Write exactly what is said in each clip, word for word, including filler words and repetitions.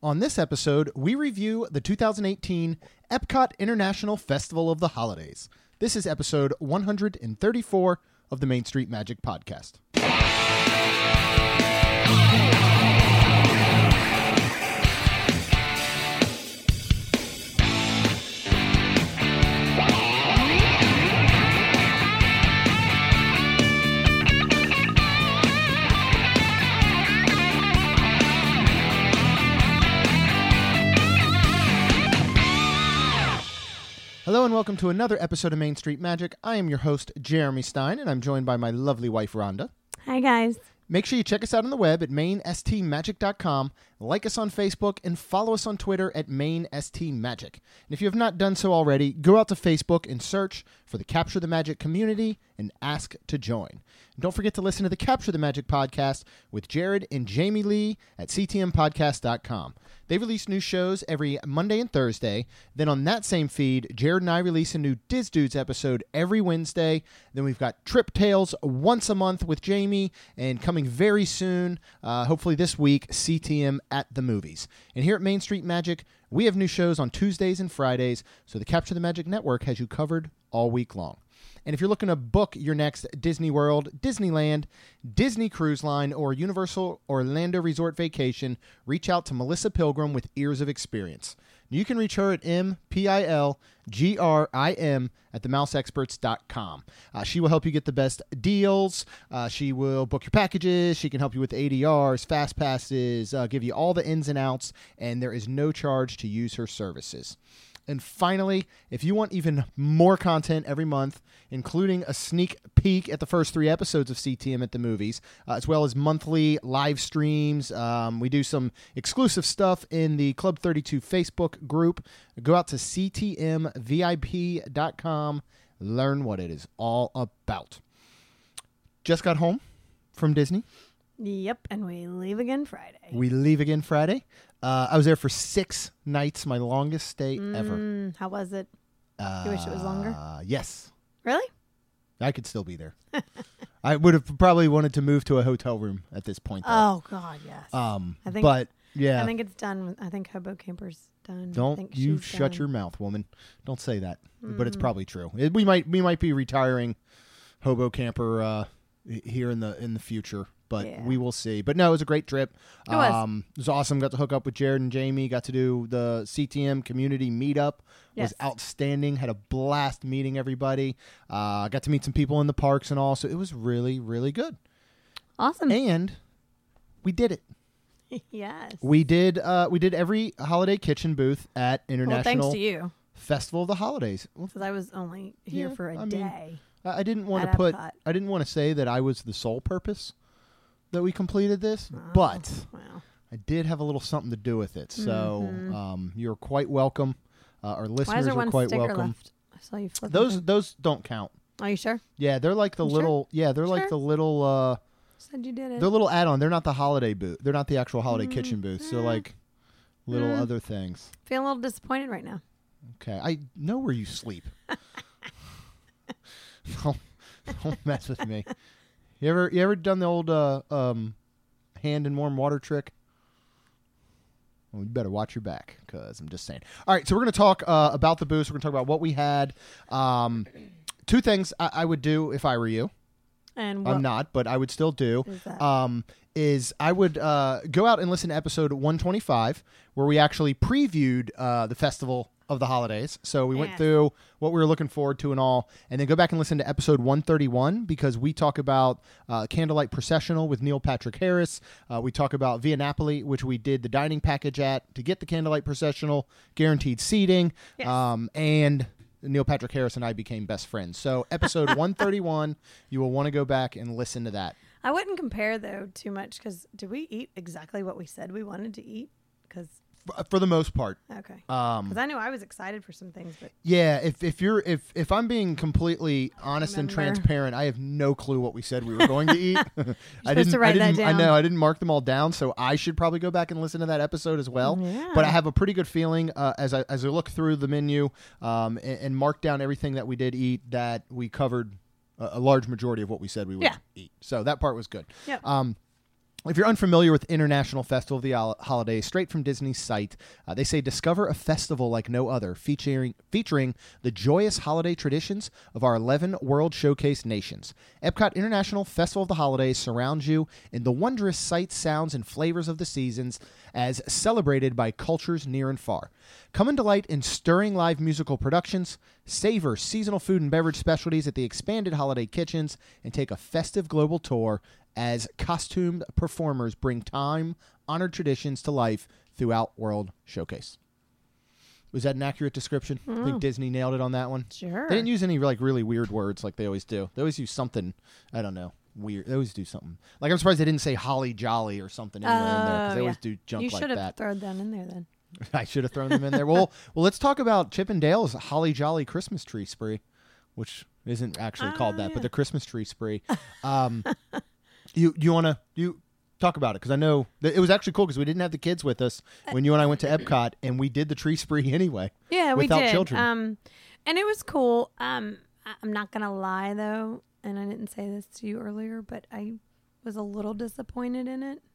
On this episode, we review the two thousand eighteen Epcot International Festival of the Holidays. This is episode one hundred thirty-four of the Main Street Magic Podcast. Hello and welcome to another episode of Main Street Magic. I am your host, Jeremy Stein, and I'm joined by my lovely wife, Rhonda. Hi, guys. Make sure you check us out on the web at main s t magic dot com, like us on Facebook, and follow us on Twitter at main s t magic. And if you have not done so already, go out to Facebook and search for the Capture the Magic community and ask to join. And don't forget to listen to the Capture the Magic podcast with Jared and Jamie Lee at c t m podcast dot com. They release new shows every Monday and Thursday. Then on that same feed, Jared and I release a new Diz Dudes episode every Wednesday. Then we've got Trip Tales once a month with Jamie, and coming very soon, uh, hopefully this week, C T M at the Movies. And here at Main Street Magic, we have new shows on Tuesdays and Fridays, so the Capture the Magic Network has you covered all week long. And if you're looking to book your next Disney World, Disneyland, Disney Cruise Line, or Universal Orlando Resort vacation, reach out to Melissa Pilgrim with Ears of Experience. You can reach her at M P I L G R I M at the mouse experts dot com. Uh, she will help you get the best deals. Uh, she will book your packages. She can help you with A D Rs, fast passes, uh, give you all the ins and outs, and there is no charge to use her services. And finally, if you want even more content every month, including a sneak peek at the first three episodes of C T M at the Movies, uh, as well as monthly live streams, um, we do some exclusive stuff in the Club thirty-two Facebook group. Go out to c t m v i p dot com, learn what it is all about. Just got home from Disney. Yep, and we leave again Friday. We leave again Friday. Uh, I was there for six nights, my longest stay mm, ever. How was it? Uh, you wish it was longer? Yes. Really? I could still be there. I would have probably wanted to move to a hotel room at this point, though. Oh, God, yes. Um, I think, but, yeah. I think it's done. I think Hobo Camper's done. Don't I think you she's shut done. your mouth, woman. Don't say that. Mm. But it's probably true. It, we might we might be retiring Hobo Camper uh, here in the in the future. But yeah. we will see. But no, it was a great trip. It was. Um, it was awesome. Got to hook up with Jared and Jamie. Got to do the C T M community meetup. Yes. Was outstanding. Had a blast meeting everybody. Uh, got to meet some people in the parks and all. So it was really, really good. Awesome. And we did it. Yes. We did. Uh, we did every holiday kitchen booth at International well, thanks to you. Festival of the Holidays. Well, Because I was only here yeah, for a I mean, day. I I didn't want At to put. Epcot. I didn't want to say that I was the sole purpose that we completed this, Oh, but wow. I did have a little something to do with it. So Mhm. um, you're quite welcome. Uh, our Why is listeners there are one quite sticker welcome. left? I saw you flip Those them. those don't count. Are you sure? Yeah, they're like the You sure? little. Yeah, they're like Sure. the little. Uh, Said you did it. they're little add-on. They're not the holiday booth. They're not the actual holiday Mm, kitchen booths. They're yeah. like little Mm. other things. Feeling a little disappointed right now. Okay, I know where you sleep. don't, don't mess with me. You ever you ever done the old uh, um, hand in warm water trick? Well, you better watch your back, because I'm just saying. All right, so we're going to talk uh, about the booths. We're going to talk about what we had. Um, two things I, I would do if I were you. And what I'm not, but I would still do. is that? Um, is I would uh, go out and listen to episode one twenty-five, where we actually previewed uh, the Festival of the Holidays. So we went Yes. through what we were looking forward to and all, and then go back and listen to episode one thirty-one, because we talk about uh, Candlelight Processional with Neil Patrick Harris. Uh, we talk about Via Napoli, which we did the dining package at to get the Candlelight Processional, guaranteed seating, Yes. um, and Neil Patrick Harris and I became best friends. So episode one thirty-one, you will want to go back and listen to that. I wouldn't compare, though, too much, because did we eat exactly what we said we wanted to eat? Because For, for the most part. okay, Um, because I knew I was excited for some things, but yeah, if if you're if if I'm being completely honest and Remember. transparent, I have no clue what we said we were going to eat. I supposed didn't. to write I that didn't. I down. know. I didn't mark them all down, so I should probably go back and listen to that episode as well. Yeah. But I have a pretty good feeling uh, as I as I look through the menu um, and, and mark down everything that we did eat, that we covered a, a large majority of what we said we would Yeah. eat. So that part was good. Yep. Um, If you're unfamiliar with International Festival of the Hol- Holidays, straight from Disney's site, uh, they say discover a festival like no other, featuring featuring the joyous holiday traditions of our eleven World Showcase nations. Epcot International Festival of the Holidays surrounds you in the wondrous sights, sounds, and flavors of the seasons as celebrated by cultures near and far. Come and delight in stirring live musical productions, savor seasonal food and beverage specialties at the expanded holiday kitchens, and take a festive global tour as costumed performers bring time-honored traditions to life throughout World Showcase. Was that an accurate description? Mm. I think Disney nailed it on that one. Sure. They didn't use any like really weird words like they always do. They always use something, I don't know, weird. They always do something. Like I'm surprised they didn't say holly jolly or something anywhere in there because Oh, they always yeah. do junk You like should have that. thrown that in there then. I should have thrown them in there. Well, well, let's talk about Chip and Dale's Holly Jolly Christmas Tree Spree, which isn't actually Oh, called that, yeah. but the Christmas Tree Spree. Um, you you want to you talk about it because I know that it was actually cool because we didn't have the kids with us when you and I went to Epcot and we did the tree spree anyway. Yeah, we without did. children. Um, and it was cool. Um, I- I'm not gonna lie though, and I didn't say this to you earlier, but I was a little disappointed in it.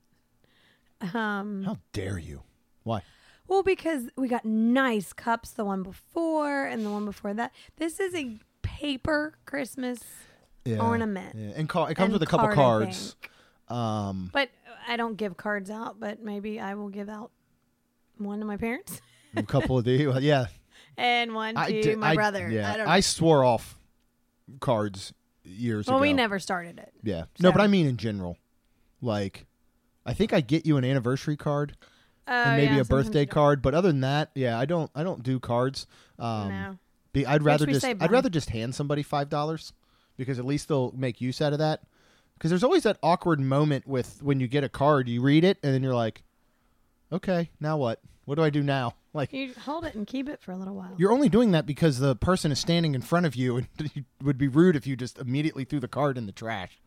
Um, How dare you? Why? well, because we got nice cups the one before and the one before that. This is a paper Christmas Yeah, ornament. yeah. And ca- it comes and with a couple card, I cards. think. Um, But I don't give cards out, but maybe I will give out one to my parents a couple of the yeah. and one to I did- my I- brother. Yeah, I don't know. I swore off cards years well, ago. we never started it. Yeah. No, So- but I mean in general. Like, I think I get you an anniversary card Oh, and maybe yeah, a sometimes birthday you don't. card, but other than that, yeah, I don't. I don't do cards. Um, No. be, I'd rather we just. save I'd money. rather just hand somebody five dollars because at least they'll make use out of that. Because there's always that awkward moment with when you get a card, you read it, and then you're like, okay, now what? What do I do now? Like, You hold it and keep it for a little while. you're only doing that because the person is standing in front of you, and it would be rude if you just immediately threw the card in the trash.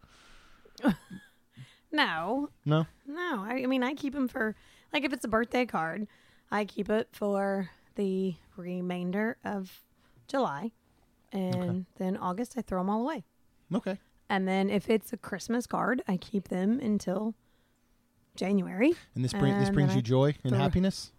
No, No. no. I, I mean, I keep them for, like, if it's a birthday card, I keep it for the remainder of July. And Okay. then August, I throw them all away. Okay. And then if it's a Christmas card, I keep them until January. And this bring this And brings then you I joy and throw- happiness.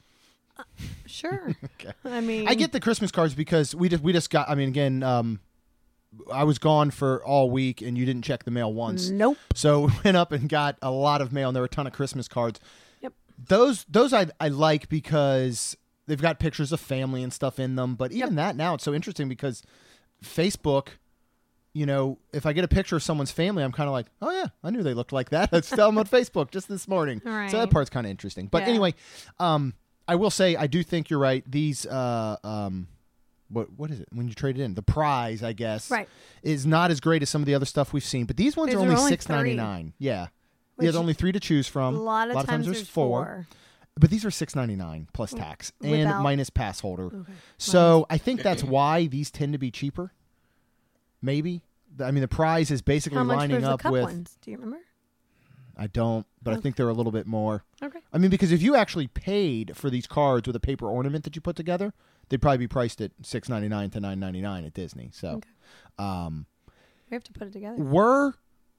Sure. Okay. I mean, I get the Christmas cards because we just we just got. I mean, again, um, I was gone for all week, and you didn't check the mail once. Nope. So we went up and got a lot of mail, and there were a ton of Christmas cards. Yep. Those those I I like because they've got pictures of family and stuff in them. But even that now, it's so interesting because Facebook. You know, if I get a picture of someone's family, I'm kind of like, oh yeah, I knew they looked like that. Let's tell them on Facebook just this morning. Right. So that part's kind of interesting. But Yeah. anyway, um, I will say I do think you're right. These, uh, um, what what is it when you trade it in? The prize, I guess, Right. is not as great as some of the other stuff we've seen. But these ones These are are only only six ninety nine. Yeah, yeah. Which There's only three to choose a from. lot of, times, there's there's four. four. But these are six ninety nine plus tax and Without- minus pass holder. Okay. So I think that's why these tend to be cheaper. Maybe. I mean, the prize is basically How much lining was the up cup with. ones? Do you remember? I don't, but I Okay. think they're a little bit more. Okay. I mean, because if you actually paid for these cards with a paper ornament that you put together, they'd probably be priced at six ninety nine to nine ninety nine at Disney. So, Okay. um, We have to put it together. were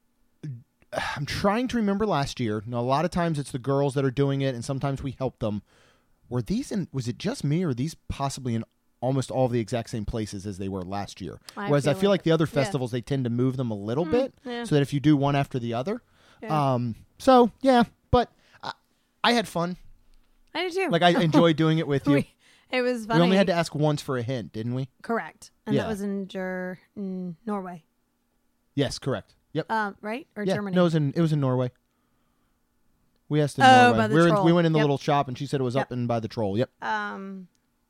I'm trying to remember last year. Now, a lot of times it's the girls that are doing it, and sometimes we help them. Were these in? Was it just me, or are these possibly in almost all the exact same places as they were last year? I Whereas I feel feel like like- the other yeah. festivals they tend to move them a little Mm, bit, yeah. so that if you do one after the other. Yeah. Um. So yeah, but I, I had fun. I did too. Like I enjoyed doing it with you. we, it was funny. We only had to ask once for a hint, didn't we? Correct. And Yeah. that was in Ger- in Norway. Yes, correct. Yep. Um, right? Or yeah. Germany? No, it was in it was in Norway. We asked in Oh, Norway. by the we, were in, troll. we went in the Yep. little shop, and she said it was up Yep. and by the troll. Yep. Um,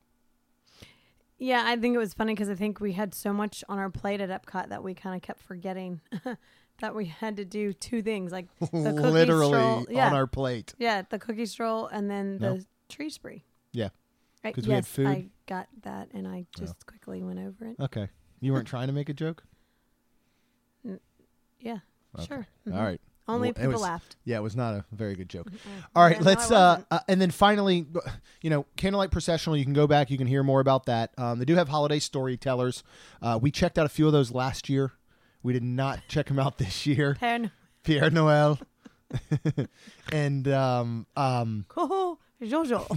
yeah, I think it was funny because I think we had so much on our plate at Epcot that we kind of kept forgetting that we had to do two things, like the cookie Literally stroll. Yeah, on our plate. yeah, the cookie stroll and then the Nope. tree spree. Yeah. Right? 'Cause yes, we had food? I got that, and I just quickly went over it. Okay. You weren't trying to make a joke? Yeah, Okay. sure. All Mhm. right. Only Well, it people was- laughed. Yeah, it was not a very good joke. Mm-mm. All right, Yeah, no, let's I uh, wasn't. uh and then finally, you know, Candlelight Processional, you can go back, you can hear more about that. Um, they do have holiday storytellers. Uh, we checked out a few of those last year. We did not check them out this year. Pen. Pierre Noel, and um um Oh, Jojo.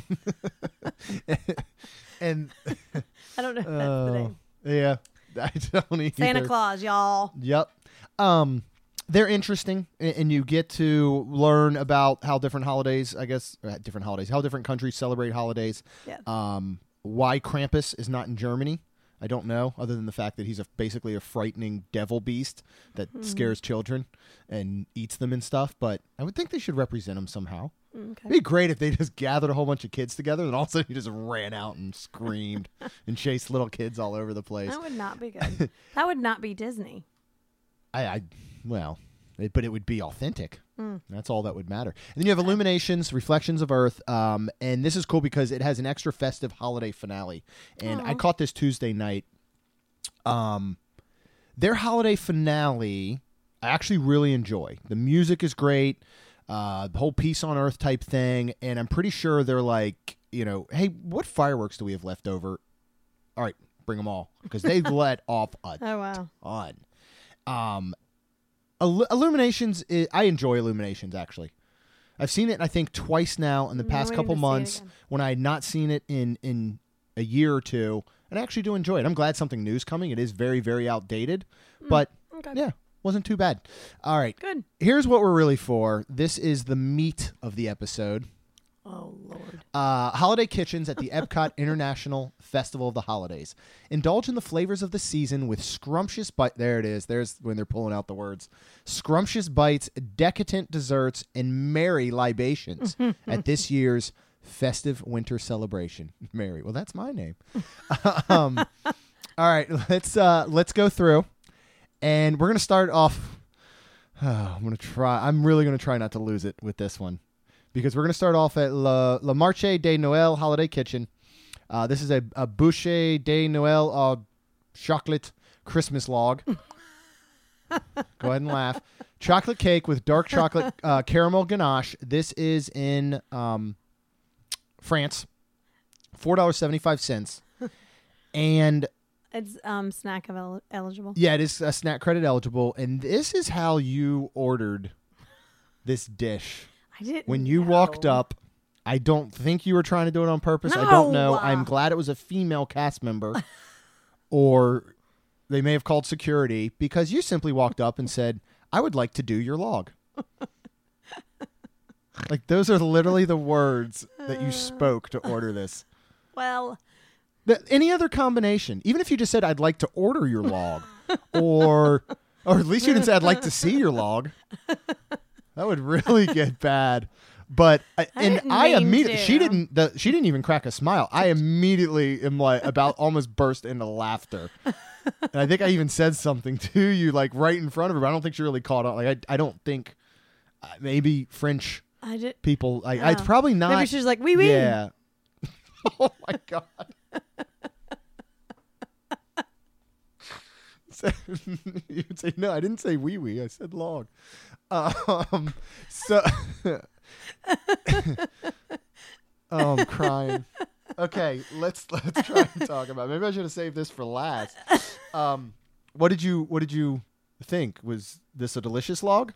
and I don't know if that's uh, the name. yeah, I don't either. Santa Claus, y'all. Yep. Um, they're interesting, a- and you get to learn about how different holidays, I guess, uh, different holidays, how different countries celebrate holidays. Yeah. Um, why Krampus is not in Germany, I don't know, other than the fact that he's a, basically a frightening devil beast that Hmm. scares children and eats them and stuff. But I would think they should represent him somehow. Okay. It'd be great if they just gathered a whole bunch of kids together and all of a sudden he just ran out and screamed and chased little kids all over the place. That would not be good. That would not be Disney. I, I well, it, but it would be authentic. Mm. That's all that would matter. And then you have Illuminations, Reflections of Earth, um, and this is cool because it has an extra festive holiday finale. And I Aw. caught this Tuesday night. Um, their holiday finale, I actually really enjoy. The music is great. Uh, the whole peace on earth type thing, and I'm pretty sure they're like, you know, hey, what fireworks do we have left over? All right, bring them all because they let off a Oh, wow. ton. Um, Illu- Illuminations, is, I enjoy Illuminations actually. I've seen it, I think, twice now in the I'm past waiting couple to see it months again. when I had not seen it in in a year or two, and I actually do enjoy it. I'm glad something new's coming. It is very, very outdated, but Okay. yeah, wasn't too bad. All right. Good. Here's what we're really for. This is the meat of the episode. Oh, Lord. Uh, holiday kitchens at the Epcot International Festival of the Holidays. Indulge in the flavors of the season with scrumptious bites. There it is. There's when they're pulling out the words. Scrumptious bites, decadent desserts, and merry libations at this year's festive winter celebration. Merry. Well, that's my name. um, all right, let's uh, let's go through. And we're going to start off. Oh, I'm going to try. I'm really going to try not to lose it with this one because we're going to start off at La, La Marche de Noël Holiday Kitchen. Uh, this is a, a Boucher de Noël uh, chocolate Christmas log. Go ahead and laugh. Chocolate cake with dark chocolate uh, caramel ganache. This is in um, France. four dollars and seventy-five cents. And It's um snack el- eligible. yeah, it is uh, snack credit eligible, and this is how you ordered this dish. I didn't When you know. walked up, I don't think you were trying to do it on purpose. I don't know. No. I'm glad it was a female cast member, or they may have called security because you simply walked up and said, "I would like to do your log." Like those are literally the words that you spoke to order this. Well, The, any other combination, even if you just said, "I'd like to order your log," or or at least you didn't say, "I'd like to see your log," that would really get bad. But I, I and didn't I mean immediately to. she didn't the, she didn't even crack a smile. I immediately am like about almost burst into laughter, and I think I even said something to you like right in front of her. But I don't think she really caught on. Like I I don't think uh, maybe French I did. people. Like it's Oh. probably not. Maybe she's like, wee wee. Yeah. Oh my god. So- you would say no. I didn't say wee wee. I said log. Um. So. Oh, I'm crying. Okay, let's let's try and talk about it. Maybe I should have saved this for last. Um, what did you what did you think? Was this a delicious log?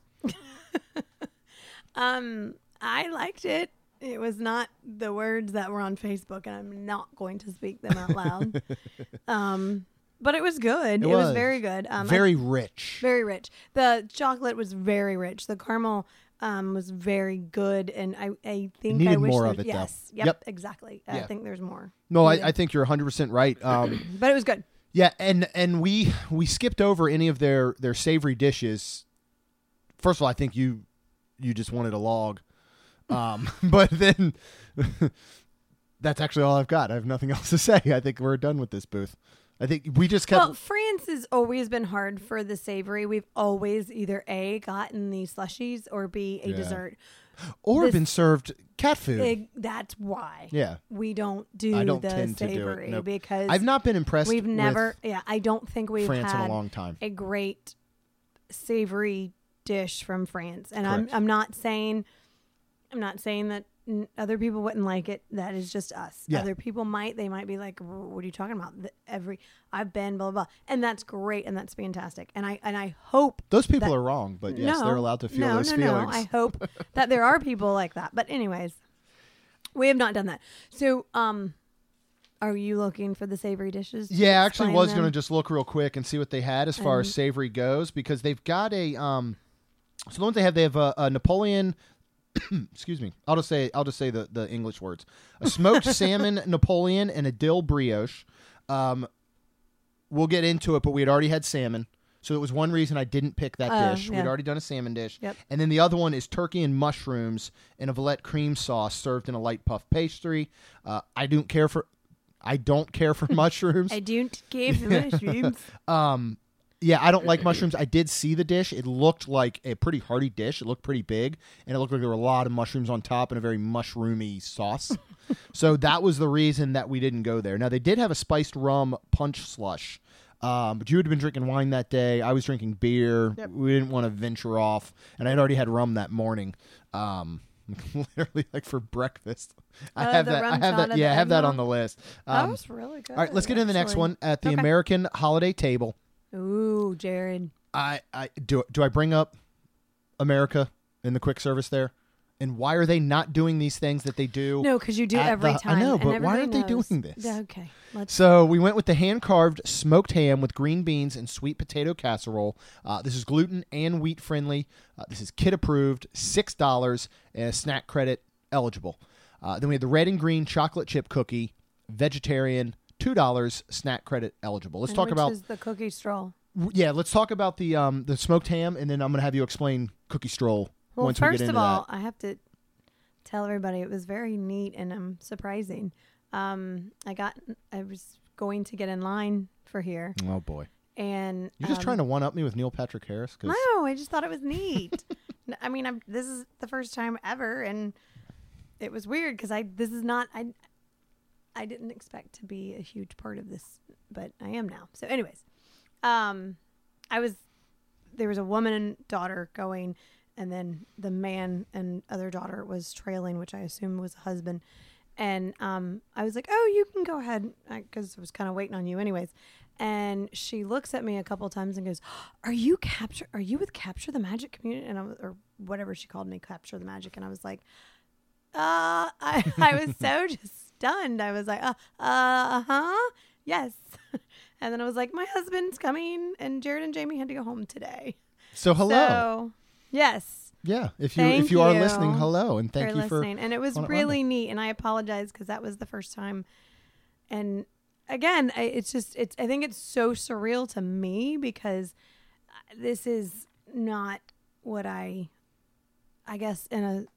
Um, I liked it. It was not the words that were on Facebook, and I'm not going to speak them out loud. um, but it was good. It It, was. was. very good. Um, I- Very rich. very rich. The chocolate was very rich. The caramel um was very good, and I I think needed I wish more there- of it, though. yes, yep, Yep. exactly. Yeah. I think there's more. No, I, needed. I think you're one hundred percent right. Um, But it was good. yeah, and and we we skipped over any of their their savory dishes. First of all, I think you you just wanted a log, um, but then that's actually all I've got. I have nothing else to say. I think we're done with this booth. I think we just kept. Well, France has always been hard for the savory. We've always either A, gotten the slushies, or B, a Yeah. dessert. or this- been served cat food. It- that's why yeah, we don't do I don't the tend to do it, savory nope. because I've not been impressed. we've with never, yeah, I don't think we've France had in a long time. a great savory dish from France. And I'm Correct. I'm not saying I'm not saying that n- other people wouldn't like it. That is just us. Yeah. Other people might. They might be like, "What are you talking about?" The, every I've been blah, blah blah, and that's great and that's fantastic. And I and I hope Those people that, are wrong, but yes, no, they're allowed to feel no, those no, feelings. No. I hope that there are people like that. But anyways, we have not done that. So, um, are you looking for the savory dishes? Yeah, I actually was them? going to just look real quick and see what they had as far And- as savory goes, because they've got a um. So the ones they have, they have a, a Napoleon. Excuse me. I'll just say I'll just say the, the English words: a smoked salmon Napoleon and a dill brioche. Um, we'll get into it, but we had already had salmon, so it was one reason I didn't pick that Oh, dish. yeah. We'd already done a salmon dish, Yep. and then the other one is turkey and mushrooms in a Valette cream sauce served in a light puff pastry. Uh, I don't care for I don't care for mushrooms. I don't give the mushrooms. Um, yeah, I don't like mushrooms. I did see the dish. It looked like a pretty hearty dish. It looked pretty big, and it looked like there were a lot of mushrooms on top and a very mushroomy sauce. So that was the reason that we didn't go there. Now, they did have a spiced rum punch slush, um, but you had been drinking wine that day. I was drinking beer. Yep. We didn't want to venture off, and I'd already had rum that morning. Um, literally like for breakfast. I Oh, have the that. I rum have shot that. and Yeah, I the have that eggnog? on the list. that Um, was really good. all right, let's get into the next actually. one at the Okay. American holiday table. Ooh, Jared. I, I do. Do I bring up America in the quick service there, and why are they not doing these things that they do? No, because you do at every the- time. I know, and but why everybody aren't they knows. doing this? Yeah, okay, let's. So we went with the hand carved smoked ham with green beans and sweet potato casserole. Uh, this is gluten and wheat friendly. Uh, this is kid approved. Six dollars and snack credit eligible. Uh, then we had the red and green chocolate chip cookie, vegetarian. Two dollars snack credit eligible. Let's and talk which about is the cookie stroll. yeah. Let's talk about the um the smoked ham, and then I'm gonna have you explain cookie stroll Well, once we first get of into all, that. I have to tell everybody it was very neat and um surprising. Um, I got I was going to get in line for here, Oh boy, and you're just um, trying to one up me with Neil Patrick Harris? 'Cause- No, I just thought it was neat. N- I mean, I'm, this is the first time ever, and it was weird because I this is not I. I didn't expect to be a huge part of this, but I am now. So, anyways, um, I was there was a woman and daughter going, and then the man and other daughter was trailing, which I assume was a husband. And um, I was like, "Oh, you can go ahead," because I was kind of waiting on you, anyways. And she looks at me a couple times and goes, "Are you capture? Are you with Capture the Magic community?" And I was, or whatever she called me, Capture the Magic. And I was like, "Uh," I, I was so just stunned. I was like, "Uh, uh huh, yes." And then I was like, "My husband's coming, and Jared and Jamie had to go home today." So hello, So, yes. yeah. If you Thank if you, are you listening, hello, and thank for you listening. And it was on it really neat. And I apologize because that was the first time. And again, I, it's just it's. I think it's so surreal to me because this is not what I, I guess, in a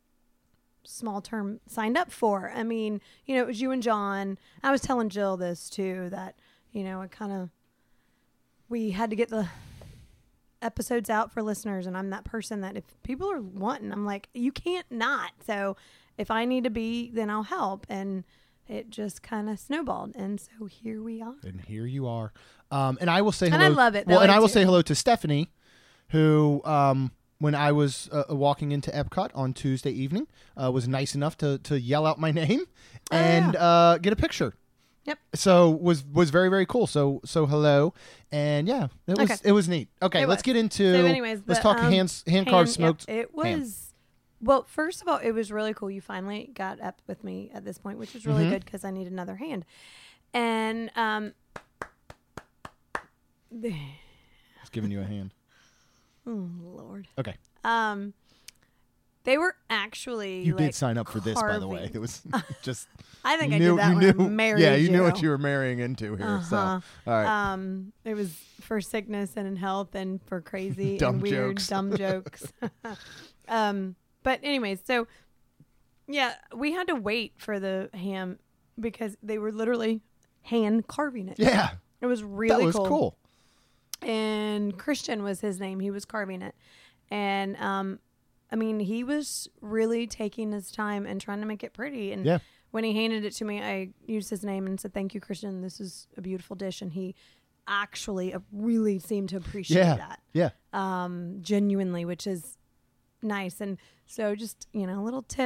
small term signed up for. I mean, you know, it was you and John. I was telling Jill this too, that, you know, I kind of, we had to get the episodes out for listeners, and I'm that person that if people are wanting, I'm like, you can't not. So if I need to be, then I'll help. And it just kind of snowballed. And so here we are. And here you are. Um, and I will say And hello. I love it, Well, though. and I I will do. say hello to Stephanie, who, um, when I was uh, walking into Epcot on Tuesday evening, uh, was nice enough to to yell out my name Oh, and yeah. uh, get a picture. Yep. So was was very very cool. So so hello, and yeah, it was Okay. it was neat. Okay, It let's was. get into. So anyways, let's the, talk um, hands hand carved smoked. Yep, it was. ham. Well, first of all, it was really cool. You finally got up with me at this point, which was really Mhm. good because I need another hand. And um, the, It's giving you a hand. oh Lord. Okay. Um, they were actually. You like, did sign up for this, by the way. carving. It was just. I think you I knew, did that you when knew, I married Yeah, you knew what you were marrying into here. Uh-huh. So, all right. Um, it was for sickness and in health and for crazy Dumb and weird jokes. dumb jokes. um, but anyways, so yeah, we had to wait for the ham because they were literally hand carving it. yeah, It was really that was cool. cool. And Christian was his name. He was carving it. And um, I mean, he was really taking his time and trying to make it pretty. And Yeah. when he handed it to me, I used his name and said, "Thank you, Christian. This is a beautiful dish." And he actually uh, really seemed to appreciate Yeah. that Yeah. um, genuinely, which is nice. And so just, you know, a little tip,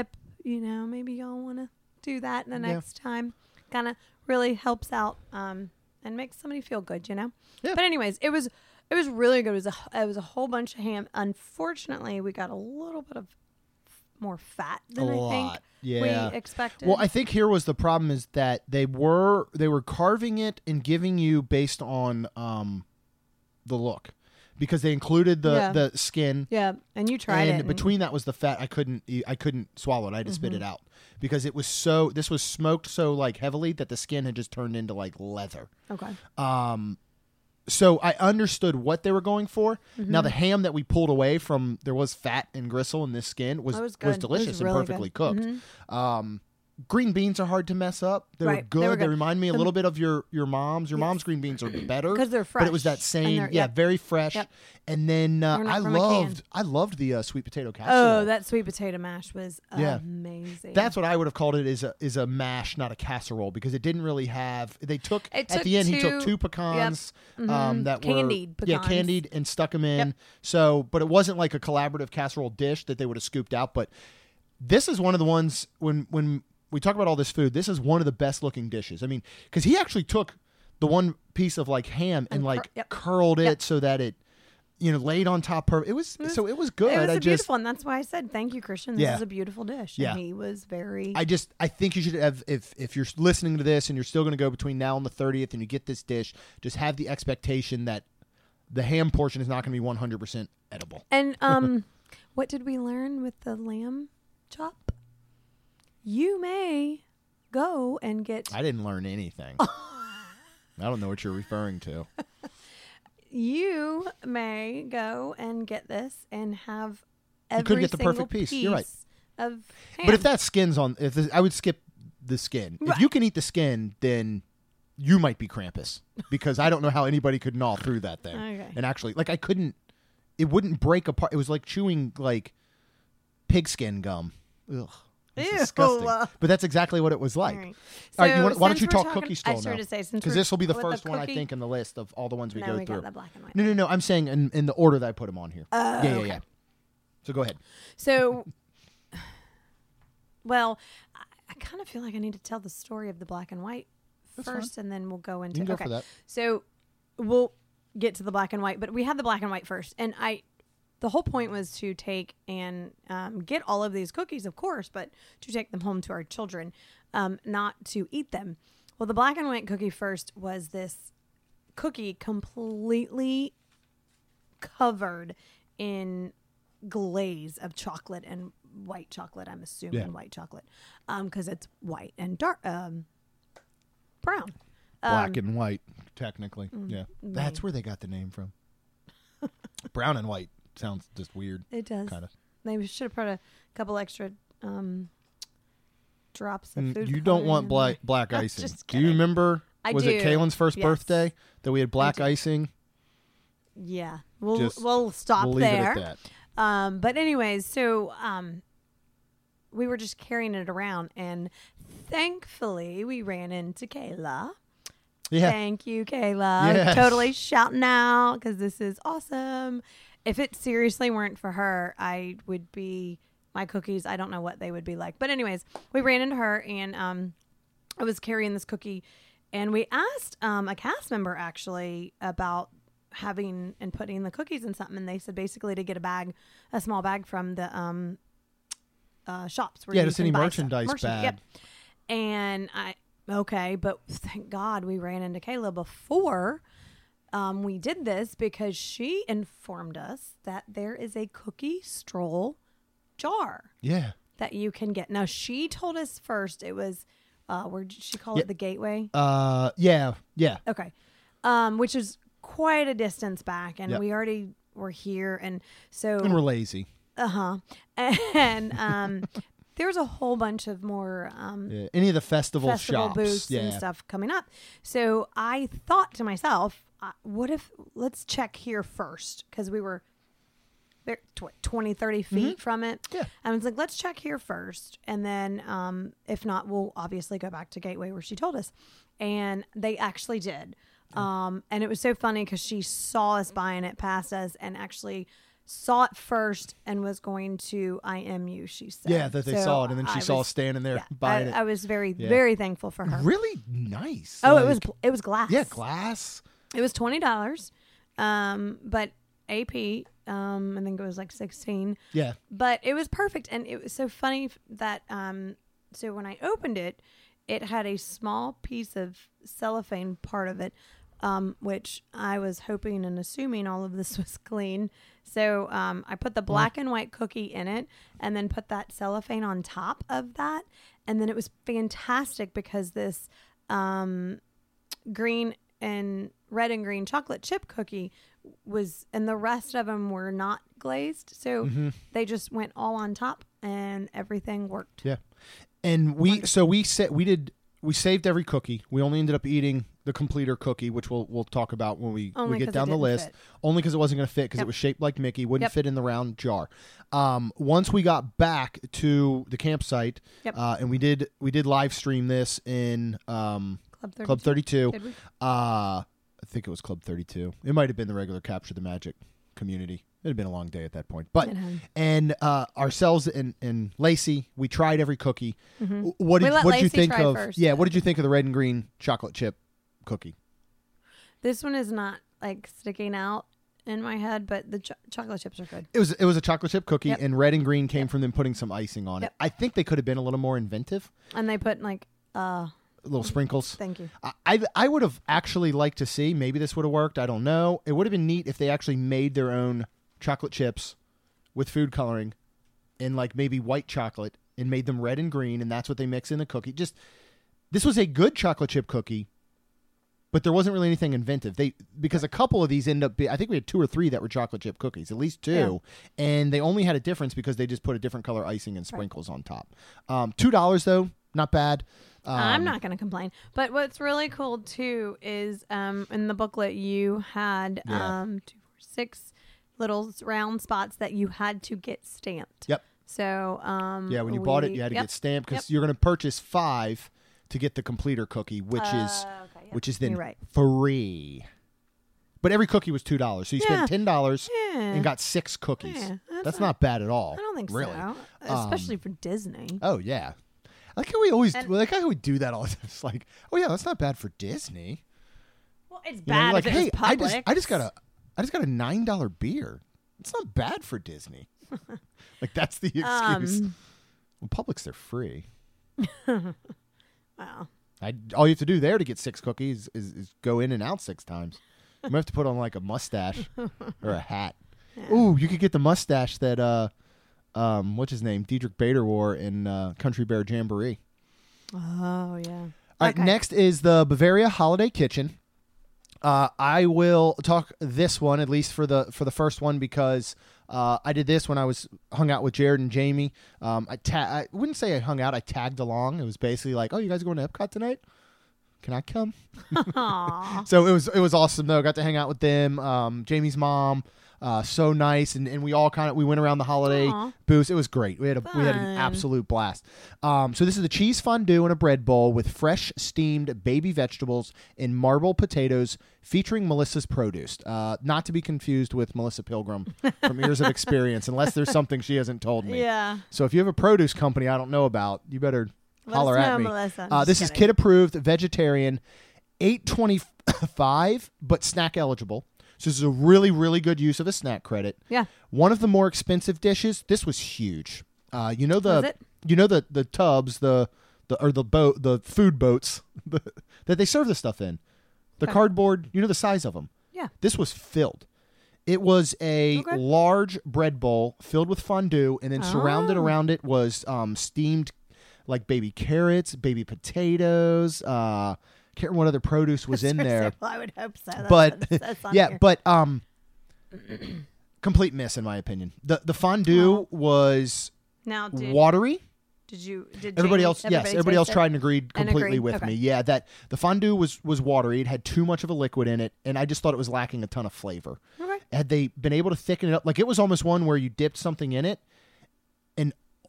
you know, maybe y'all want to do that the Yeah. next time. Kind of really helps out um, and makes somebody feel good, you know? Yeah. But anyways, it was it was really good. It was a, it was a whole bunch of ham. Unfortunately, we got a little bit of more fat than A I lot. think Yeah. we expected. Well, I think here was the problem is that they were they were carving it and giving you based on um, the look, because they included the, Yeah. the skin. yeah, and you tried and it. between that was the fat. I couldn't eat- I couldn't swallow it. I had to spit Mm-hmm. it out because it was so this was smoked so like heavily that the skin had just turned into like leather. okay. Um, so I understood what they were going for. Mm-hmm. Now the ham that we pulled away from, there was fat and gristle in this skin, was That was was, good. It was delicious really and perfectly good. cooked. Um, green beans are hard to mess up. They were Right. good. They They, were good. remind me a The- little bit of your your mom's. Your Yes. mom's green beans are better 'Cause they're But it was that fresh, and same, they're- yeah, yep. very fresh. Yep. And then uh, They're not I from a can. loved I loved the uh, sweet potato casserole. Oh, that sweet potato mash was Yeah. amazing. That's what I would have called it, is a is a mash, not a casserole, because it didn't really have. They took It at took the end. he took two- two pecans um, Mhm. that Candied were yeah pecans. candied and stuck them in. Yep. So, but it wasn't like a collaborative casserole dish that they would have scooped out. But this is one of the ones when when we talk about all this food. This is one of the best looking dishes. I mean, because he actually took the one piece of like ham and, And cur- like yep. curled it Yep. so that it you know laid on top. Per- it was, was- so it was good. It was I a just beautiful, and that's why I said thank you, Christian. This Yeah. is a beautiful dish. Yeah. And he was very. I just I think you should have, if if you're listening to this and you're still going to go between now and the thirtieth and you get this dish, just have the expectation that the ham portion is not going to be one hundred percent edible. and um, what did we learn with the lamb chop? You may go and get. I didn't learn anything. I don't know what you're referring to. You may go and get this and have every You could get the single perfect piece. You're right. Of ham. But if that skin's on, if this, I would skip the skin. If Right. you can eat the skin, then you might be Krampus, because I don't know how anybody could gnaw through that thing. Okay. And actually, like I couldn't. It wouldn't break apart. It was like chewing like pigskin gum. Ugh. It's Ew. disgusting. But that's exactly what it was like. All right. All right, you So want, why don't since you we're talk talking- cookie I stall started now? to say, since Because we're- this will be the with first the one, I cookie- think, in the list of all the ones we no, go we through. got the black and white. No, no, no. I'm saying in, in the order that I put them on here. Oh, yeah, yeah, okay. yeah. So go ahead. So, well, I, I kind of feel like I need to tell the story of the black and white That's first, and then we'll go into. You can go okay. for that. So, we'll get to the black and white, but we had the black and white first, and I. The whole point was to take and um, get all of these cookies, of course, but to take them home to our children, um, not to eat them. Well, the black and white cookie first was this cookie completely covered in glaze of chocolate and white chocolate. I'm assuming Yeah. white chocolate, because it's white and dark, um, brown. Black Um, and white, technically. Yeah. That's where they got the name from. Brown and white sounds just weird. It does. Kind of. They should have put a couple extra um, drops of Mm, food. you don't coloring want in black there. black I'm icing. just Do you kidding. remember? I was it do. Kaylin's first Yes. birthday that we had black do. icing? Yeah, we'll Just- we'll stop we'll leave there. it at that. Um, but anyways, so um, we were just carrying it around, and thankfully we ran into Kayla. Yeah. Thank you, Kayla. Yes. Totally shouting out because this is awesome. If it seriously weren't for her, I would be my cookies. I don't know what they would be like. But anyways, we ran into her, and um, I was carrying this cookie, and we asked um, a cast member actually about having and putting the cookies in something, and they said basically to get a bag, a small bag from the um, uh, shops. Where Yeah, you just can any buy merchandise stuff. Merchan- bag. Yep. And I okay, but thank God we ran into Kayla before um, we did this, because she informed us that there is a cookie stroll jar Yeah. that you can get. Now she told us first it was uh, where did she call Yeah. it, the Gateway? Uh. Yeah. Yeah. Okay, um, which is quite a distance back, and Yep. we already were here, and so And we're lazy. uh huh, and um, there was a whole bunch of more um, Yeah. Any of the festival, festival shops. booths yeah. and stuff coming up. So I thought to myself, uh, what if, let's check here first, because we were there tw- twenty, thirty feet from it. Mm-hmm. Yeah. I was like, let's check here first. And then um, if not, we'll obviously go back to Gateway where she told us. And they actually did. Um, and it was so funny because she saw us buying it past us and actually saw it first and was going to I M you, she said. Yeah, that they So saw it, and then she I saw was- us standing there yeah, buying I, it. I was very, Yeah. very thankful for her. Really nice. Oh, it was Like, it was glass. yeah, glass. It was twenty dollars, um, but A P, um, I think it was like sixteen. Yeah. But it was perfect, and it was so funny that um, so when I opened it, it had a small piece of cellophane part of it, um, which I was hoping and assuming all of this was clean. So um, I put the black and white cookie in it, and then put that cellophane on top of that, and then it was fantastic because this um, green and red and green chocolate chip cookie was, and the rest of them were not glazed, so Mm-hmm. they just went all on top, and everything worked. Yeah. And we so we set we did we saved every cookie. We only ended up eating the completer cookie, which we'll we'll talk about when we, Only we get 'cause it down the didn't list. fit. Only because it wasn't going to fit because it Yep. was shaped like Mickey, wouldn't Yep. fit in the round jar. Um, once we got back to the campsite, Yep. uh, and we did we did live stream this in um, Club thirty-two. Club thirty-two. Did we? Uh, I think it was Club thirty-two. It might have been the regular Capture the Magic community. It had been a long day at that point. But It had. and uh, ourselves and, and Lacey, we tried every cookie. Mhm. What We did let what did you Lacey think try of? first. Yeah, what did you think of the red and green chocolate chip cookie? This one is not like sticking out in my head, but the cho- chocolate chips are good. It was it was a chocolate chip cookie, Yep. and red and green came Yep. from them putting some icing on Yep. it. I think they could have been a little more inventive. And they put like, uh, Little sprinkles. thank you. I I, I would have actually liked to see. Maybe this would have worked. I don't know. It would have been neat if they actually made their own chocolate chips with food coloring and like maybe white chocolate and made them red and green, and that's what they mix in the cookie. Just this was a good chocolate chip cookie, but there wasn't really anything inventive. They because a couple of these end up being, I think we had two or three that were chocolate chip cookies, at least two, and they only had a difference because they just put a different color icing and sprinkles on top. Um, Two dollars though, not bad. Um, I'm not going to complain. But what's really cool too is um, in the booklet you had Yeah. um, two, four, six little round spots that you had to get stamped. Yep. So um, Yeah, when you bought it, we- you had to yep. get stamped because Yep. you're going to purchase five to get the completer cookie, which is Uh, okay, yep. which is then You're right. free. But every cookie was two dollars, so you Yeah. spent ten dollars Yeah. and got six cookies. Yeah, that's that's not bad at all. I don't think really. so. Um, Especially for Disney. Oh yeah, I like how we always And- I like how we do that all the time. It's like, oh yeah, that's not bad for Disney. Well, it's You know, bad like if it hey, was I just Publix. I just got a I just got a nine dollar beer. It's not bad for Disney. Like that's the excuse. Um, well, Publix they're free. Wow. I, all you have to do there to get six cookies is, is go in and out six times. You might have to put on like a mustache or a hat. Yeah. Ooh, you could get the mustache that uh, um, what's his name, Diedrich Bader wore in uh, Country Bear Jamboree. Oh yeah. All right, Okay. next is the Bavaria Holiday Kitchen. Uh, I will talk this one at least for the for the first one because uh, I did this when I was hung out with Jared and Jamie. Um, I ta- I wouldn't say I hung out. I tagged along. It was basically like, oh, you guys going to Epcot tonight? Can I come? Aw. So it was it was awesome though. Got to hang out with them. Um, Jamie's mom, uh, so nice, and, and we all kind of we went around the holiday Aw. booths. It was great. We had a we had an Fun. absolute blast. Um, so this is the cheese fondue in a bread bowl with fresh steamed baby vegetables and marble potatoes, featuring Melissa's produce. Uh, not to be confused with Melissa Pilgrim from Years of Experience, unless there's something she hasn't told me. Yeah. So if you have a produce company I don't know about, you better Let holler us at know, me. Melissa. I'm Uh, just this is kidding. kid approved, vegetarian, eight twenty five, but snack eligible. So this is a really, really good use of a snack credit. Yeah. One of the more expensive dishes. This was huge. Uh, you know the Was it? you know the the tubs, the the or the boat, the food boats that they serve the stuff in. The Okay. cardboard. You know the size of them. Yeah. This was filled. It was a Okay. large bread bowl filled with fondue, and then surrounded Oh. around it was um, steamed, like baby carrots, baby potatoes. Uh, can't remember what other produce was in there, Well, I would hope so. That's but what it says on yeah, here. but um, complete miss in my opinion. the The fondue Oh. was now did, watery. did you did Everybody Jamie- else, yes, everybody everybody else taste it? tried and agreed And completely agreed, with okay. me. Yeah, that the fondue was was watery. It had too much of a liquid in it, and I just thought it was lacking a ton of flavor. Okay. Had they been able to thicken it up, like it was almost one where you dipped something in it, and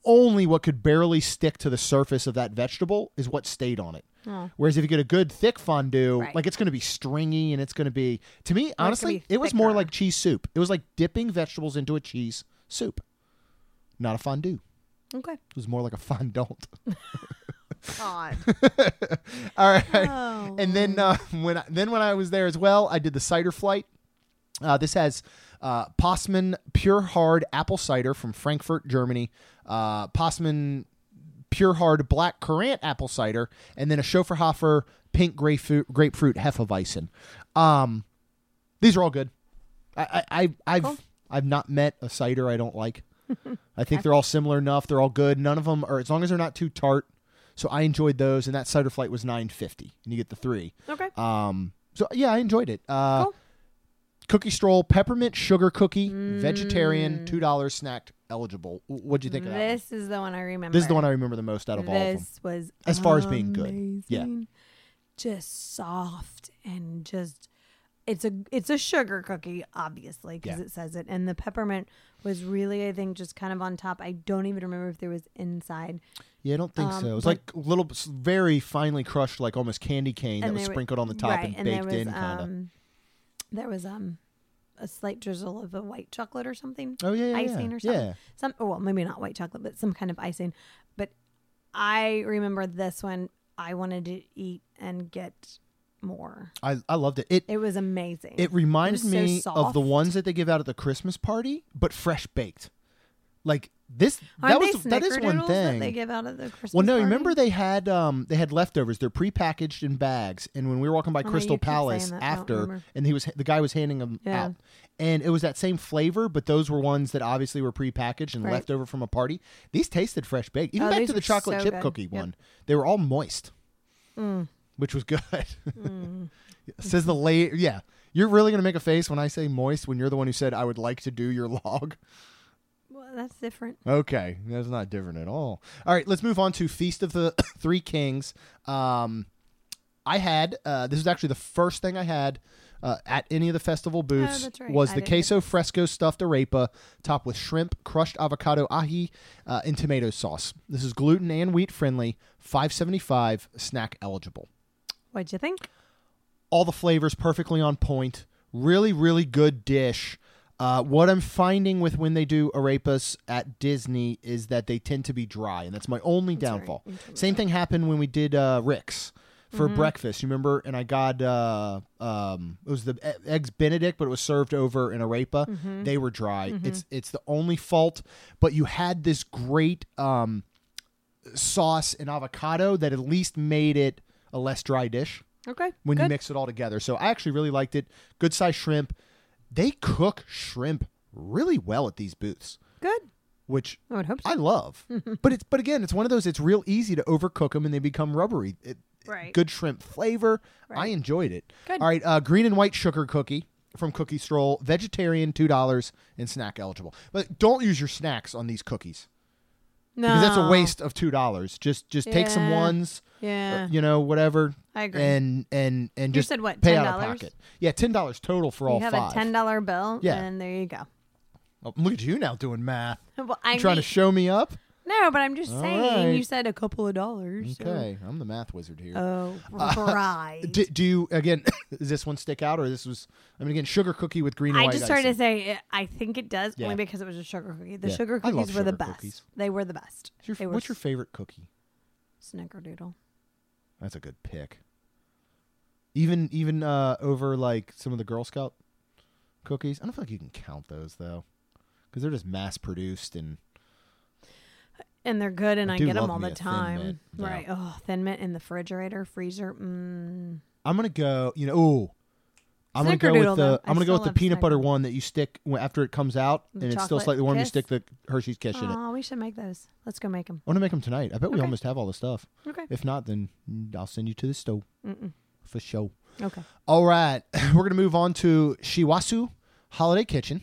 only what could barely stick to the surface of that vegetable is what stayed on it. Oh. Whereas if you get a good thick fondue, Right. like it's going to be stringy and it's going to be, to me, Or it could honestly, be it was more thicker. like cheese soup. It was like dipping vegetables into a cheese soup, not a fondue. Okay. It was more like a fondant. God. All right. Oh. And then uh, when I, then when I was there as well, I did the cider flight. Uh, this has uh, Passmann Pure Hard Apple Cider from Frankfurt, Germany. Uh, Passmann Pure Hard Black Currant Apple Cider, and then a Schofferhofer Pink Grapefruit, grapefruit Hefeweizen. Um, these are all good. I, I, I I've Cool. I've not met a cider I don't like. I think they're all similar enough. They're all good. None of them are, as long as they're not too tart. So I enjoyed those, and that cider flight was nine fifty, and you get the three. Okay. Um, so yeah, I enjoyed it. Uh, Cool. Cookie Stroll Peppermint Sugar Cookie, Mm. vegetarian, two dollars snacked eligible. What'd you think of that one? This is the one I remember. This is the one I remember the most out of all of them. This was As far as being good. Yeah. amazing. Just soft and just it's a it's a sugar cookie, obviously, because Yeah. it says it. And the peppermint was really, I think, just kind of on top. I don't even remember if there was inside. Yeah, I don't think Um, so. It was but- like a little, very finely crushed, like almost candy cane that And was there were- sprinkled on the top right, and and baked there was, in, kind of. um, there was um a slight drizzle of a white chocolate or something. Oh yeah, yeah, icing yeah. or something. Yeah. Some oh, well, maybe not white chocolate, but some kind of icing. But I remember this one. I wanted to eat and get more. I I loved it. It It was amazing. it reminded It was so me of the soft. ones that they give out at the Christmas party, but fresh baked. Like this, Aren't that was they that is one Snickerdoodles thing. that they give out at the Christmas Well, no, party? remember they had um they had leftovers. They're prepackaged in bags, and when we were walking by Oh, no, Crystal you keep saying Palace that. I don't after, remember. and he was the guy was handing them Yeah. out, and it was that same flavor, but those were ones that obviously were prepackaged and Right. left over from a party. These tasted fresh baked. Even Oh, back these to the were chocolate so chip good. cookie Yep. one, they were all moist, Mm, which was good. mm. Says the late, yeah. You're really gonna make a face when I say moist when you're the one who said I would like to do your log. Well, that's different. Okay, that's not different at all. All right, let's move on to Feast of the Three Kings. Um, I had uh, this is actually the first thing I had uh, at any of the festival booths that's right. was I the didn't get queso this. fresco stuffed arepa topped with shrimp, crushed avocado ahi, uh, and tomato sauce. This is gluten and wheat friendly, five seventy-five, snack eligible. What'd you think? All the flavors perfectly on point. Really, really good dish. Uh, what I'm finding with when they do arepas at Disney is that they tend to be dry, and that's my only That's right. downfall. You told me Same that. thing happened when we did uh, Rick's for Mhm. breakfast. You remember? And I got uh, um, it was the e- eggs Benedict, but it was served over an arepa. Mhm. They were dry. Mhm. It's it's the only fault. But you had this great um, sauce and avocado that at least made it a less dry dish Okay. when you good. mix it all together. So I actually really liked it. Good size shrimp. They cook shrimp really well at these booths, Good. which I would hope so. I love. but it's but again, it's one of those. It's real easy to overcook them and they become rubbery. It, Right. Good shrimp flavor. I Right. enjoyed it. Good. All right, uh, green and white sugar cookie from Cookie Stroll, vegetarian, two dollars, and snack eligible. But don't use your snacks on these cookies No. because that's a waste of two dollars. Just just take some Yeah. ones, Yeah. uh, you know, whatever, I agree. and and and You just said what? pay ten out of dollars? pocket. Yeah, ten dollars total for all You have five. a ten dollar bill. Yeah. And there you go. Oh, look at you now doing math. Well, I You trying to mean- show me up? No, but I'm just All saying. right. You said a couple of dollars. so- Okay, I'm the math wizard here. Oh, right. do, do you again? Does this one stick out, or this was? I mean, again, sugar cookie with green and I white. just started to icing. say it, I think it does Yeah. only because it was a sugar cookie. The Yeah. sugar I love cookies were the sugar best. cookies. They were the best. What's your, They were what's your favorite cookie? Snickerdoodle. That's a good pick. Even even uh, over like some of the Girl Scout cookies. I don't feel like you can count those though, because they're just mass produced and. And they're good, and I I, do get them love all me the a Thin time. Mint, though. Right. Oh, Thin Mint in the refrigerator, freezer. Mm. I'm gonna go. You know, ooh, I'm gonna go Snickerdoodle, with the. though. I I'm gonna go still with the love peanut butter Snickerdoodle. one that you stick w- after it comes out, The and it's still chocolate slightly warm. You kiss? stick the Hershey's Kiss in it. I Oh, we should make those. Let's go make them. want to make them tonight. I bet we Okay. almost have all the stuff. Okay. If not, then I'll send you to the stove Mm-mm. for show. Okay. All right, we're gonna move on to Shiwasu Holiday Kitchen,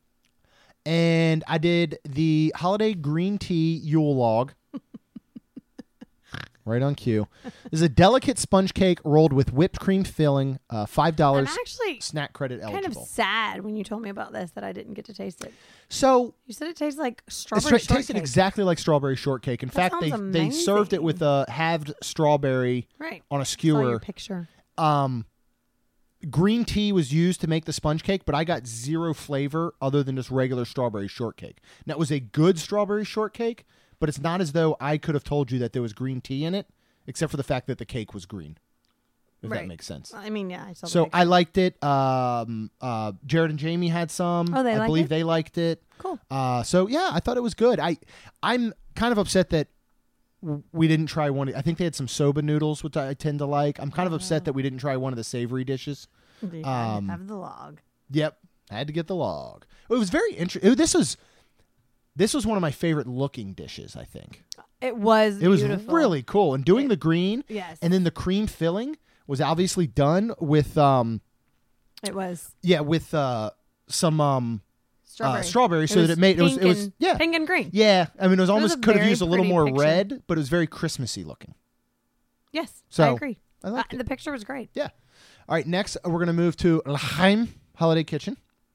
and I did the holiday green tea Yule log. Right on cue. This is a delicate sponge cake rolled with whipped cream filling. Uh, Five dollars. I'm actually snack credit kind eligible. of sad when you told me about this that I didn't get to taste it. So You said it tastes like it strawberry tasted shortcake. exactly like strawberry shortcake. In That fact, they sounds they served it amazing. with a halved strawberry Right. on a Saw your skewer. picture. Um, green tea was used to make the sponge cake, but I got zero flavor other than just regular strawberry shortcake. Now, it was a good strawberry shortcake, but it's not as though I could have told you that there was green tea in it, except for the fact that the cake was green. If that Right. makes sense. I mean, yeah, I saw the So picture. I liked it. Um, uh, Jared and Jamie had some. Oh, they I liked believe it? they liked it. Cool. Uh, so yeah, I thought it was good. I, I'm kind of upset that w- we didn't try one. I think they had some soba noodles, which I tend to like. I'm kind of upset Oh. that we didn't try one of the savory dishes. You had um, to have the log. Yep, I had to get the log. It was very interesting. This was, this was one of my favorite looking dishes. I think It was it was beautiful. really cool. And doing It- the green, Yes. and then the cream filling was obviously done with, um, It was yeah, with uh, some um. strawberry. Uh, strawberry, so that it made it was pink it was and- yeah pink and green. yeah. I mean, it was was almost a could have very used a little pretty more picture. red, but it was very Christmassy looking. Yes, So, I agree. I Uh, liked it. the picture was great. Yeah. All right, next uh, we're gonna move to L'Chaim Holiday Kitchen,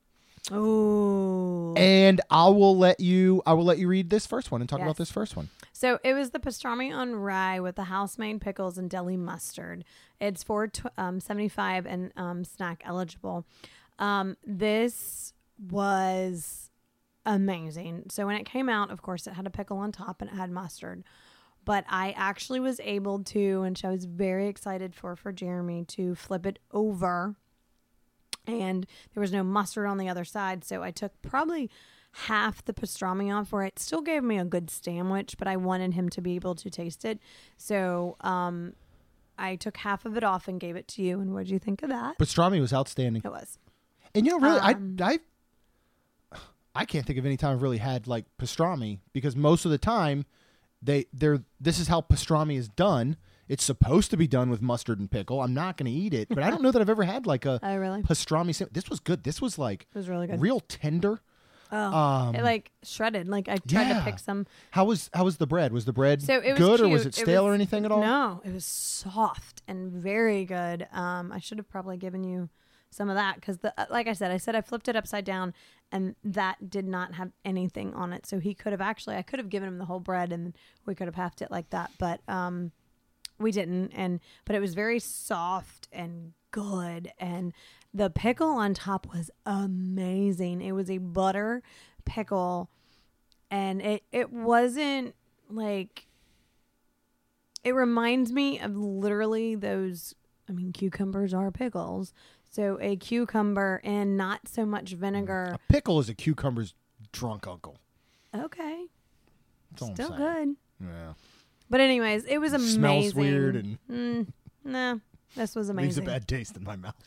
Ooh. and I will let you I will let you read this first one and talk Yes. about this first one. So it was the pastrami on rye with the house-made pickles and deli mustard. It's for tw- um, seventy-five and um, snack eligible. Um, this was amazing. So when it came out, of course, it had a pickle on top and it had mustard. But I actually was able to, and I was very excited for for Jeremy to flip it over. And there was no mustard on the other side, so I took probably half the pastrami off where it still gave me a good sandwich, but I wanted him to be able to taste it. So um, I took half of it off and gave it to you. And what did you think of that? Pastrami was outstanding, It was. and you know, really, Um, I I I can't think of any time I've really had like pastrami because most of the time they they're this is how pastrami is done. It's supposed to be done with mustard and pickle. I'm not going to eat it, but I don't know that I've ever had like a Oh, really? pastrami sandwich. This was good. This was like It was really good. real tender. Oh, Um, it like shredded. Like I tried yeah. to pick some. How was how was the bread? Was the bread So it was good or cute. was it stale or was- anything at all? No, it was soft and very good. Um, I should have probably given you some of that because, the uh, like I said, I said I flipped it upside down and that did not have anything on it. So he could have actually, I could have given him the whole bread and we could have halved it like that, but um, we didn't. And but it was very soft and good, and the pickle on top was amazing. It was a butter pickle, and it it wasn't like. It reminds me of literally those. I mean, cucumbers are pickles, so a cucumber and not so much vinegar. A pickle is a cucumber's drunk uncle. Okay, That's all I'm still saying. good. Yeah. But anyways, it was It amazing. smells weird and mm, nah, this was leaves a amazing. bad taste in my mouth.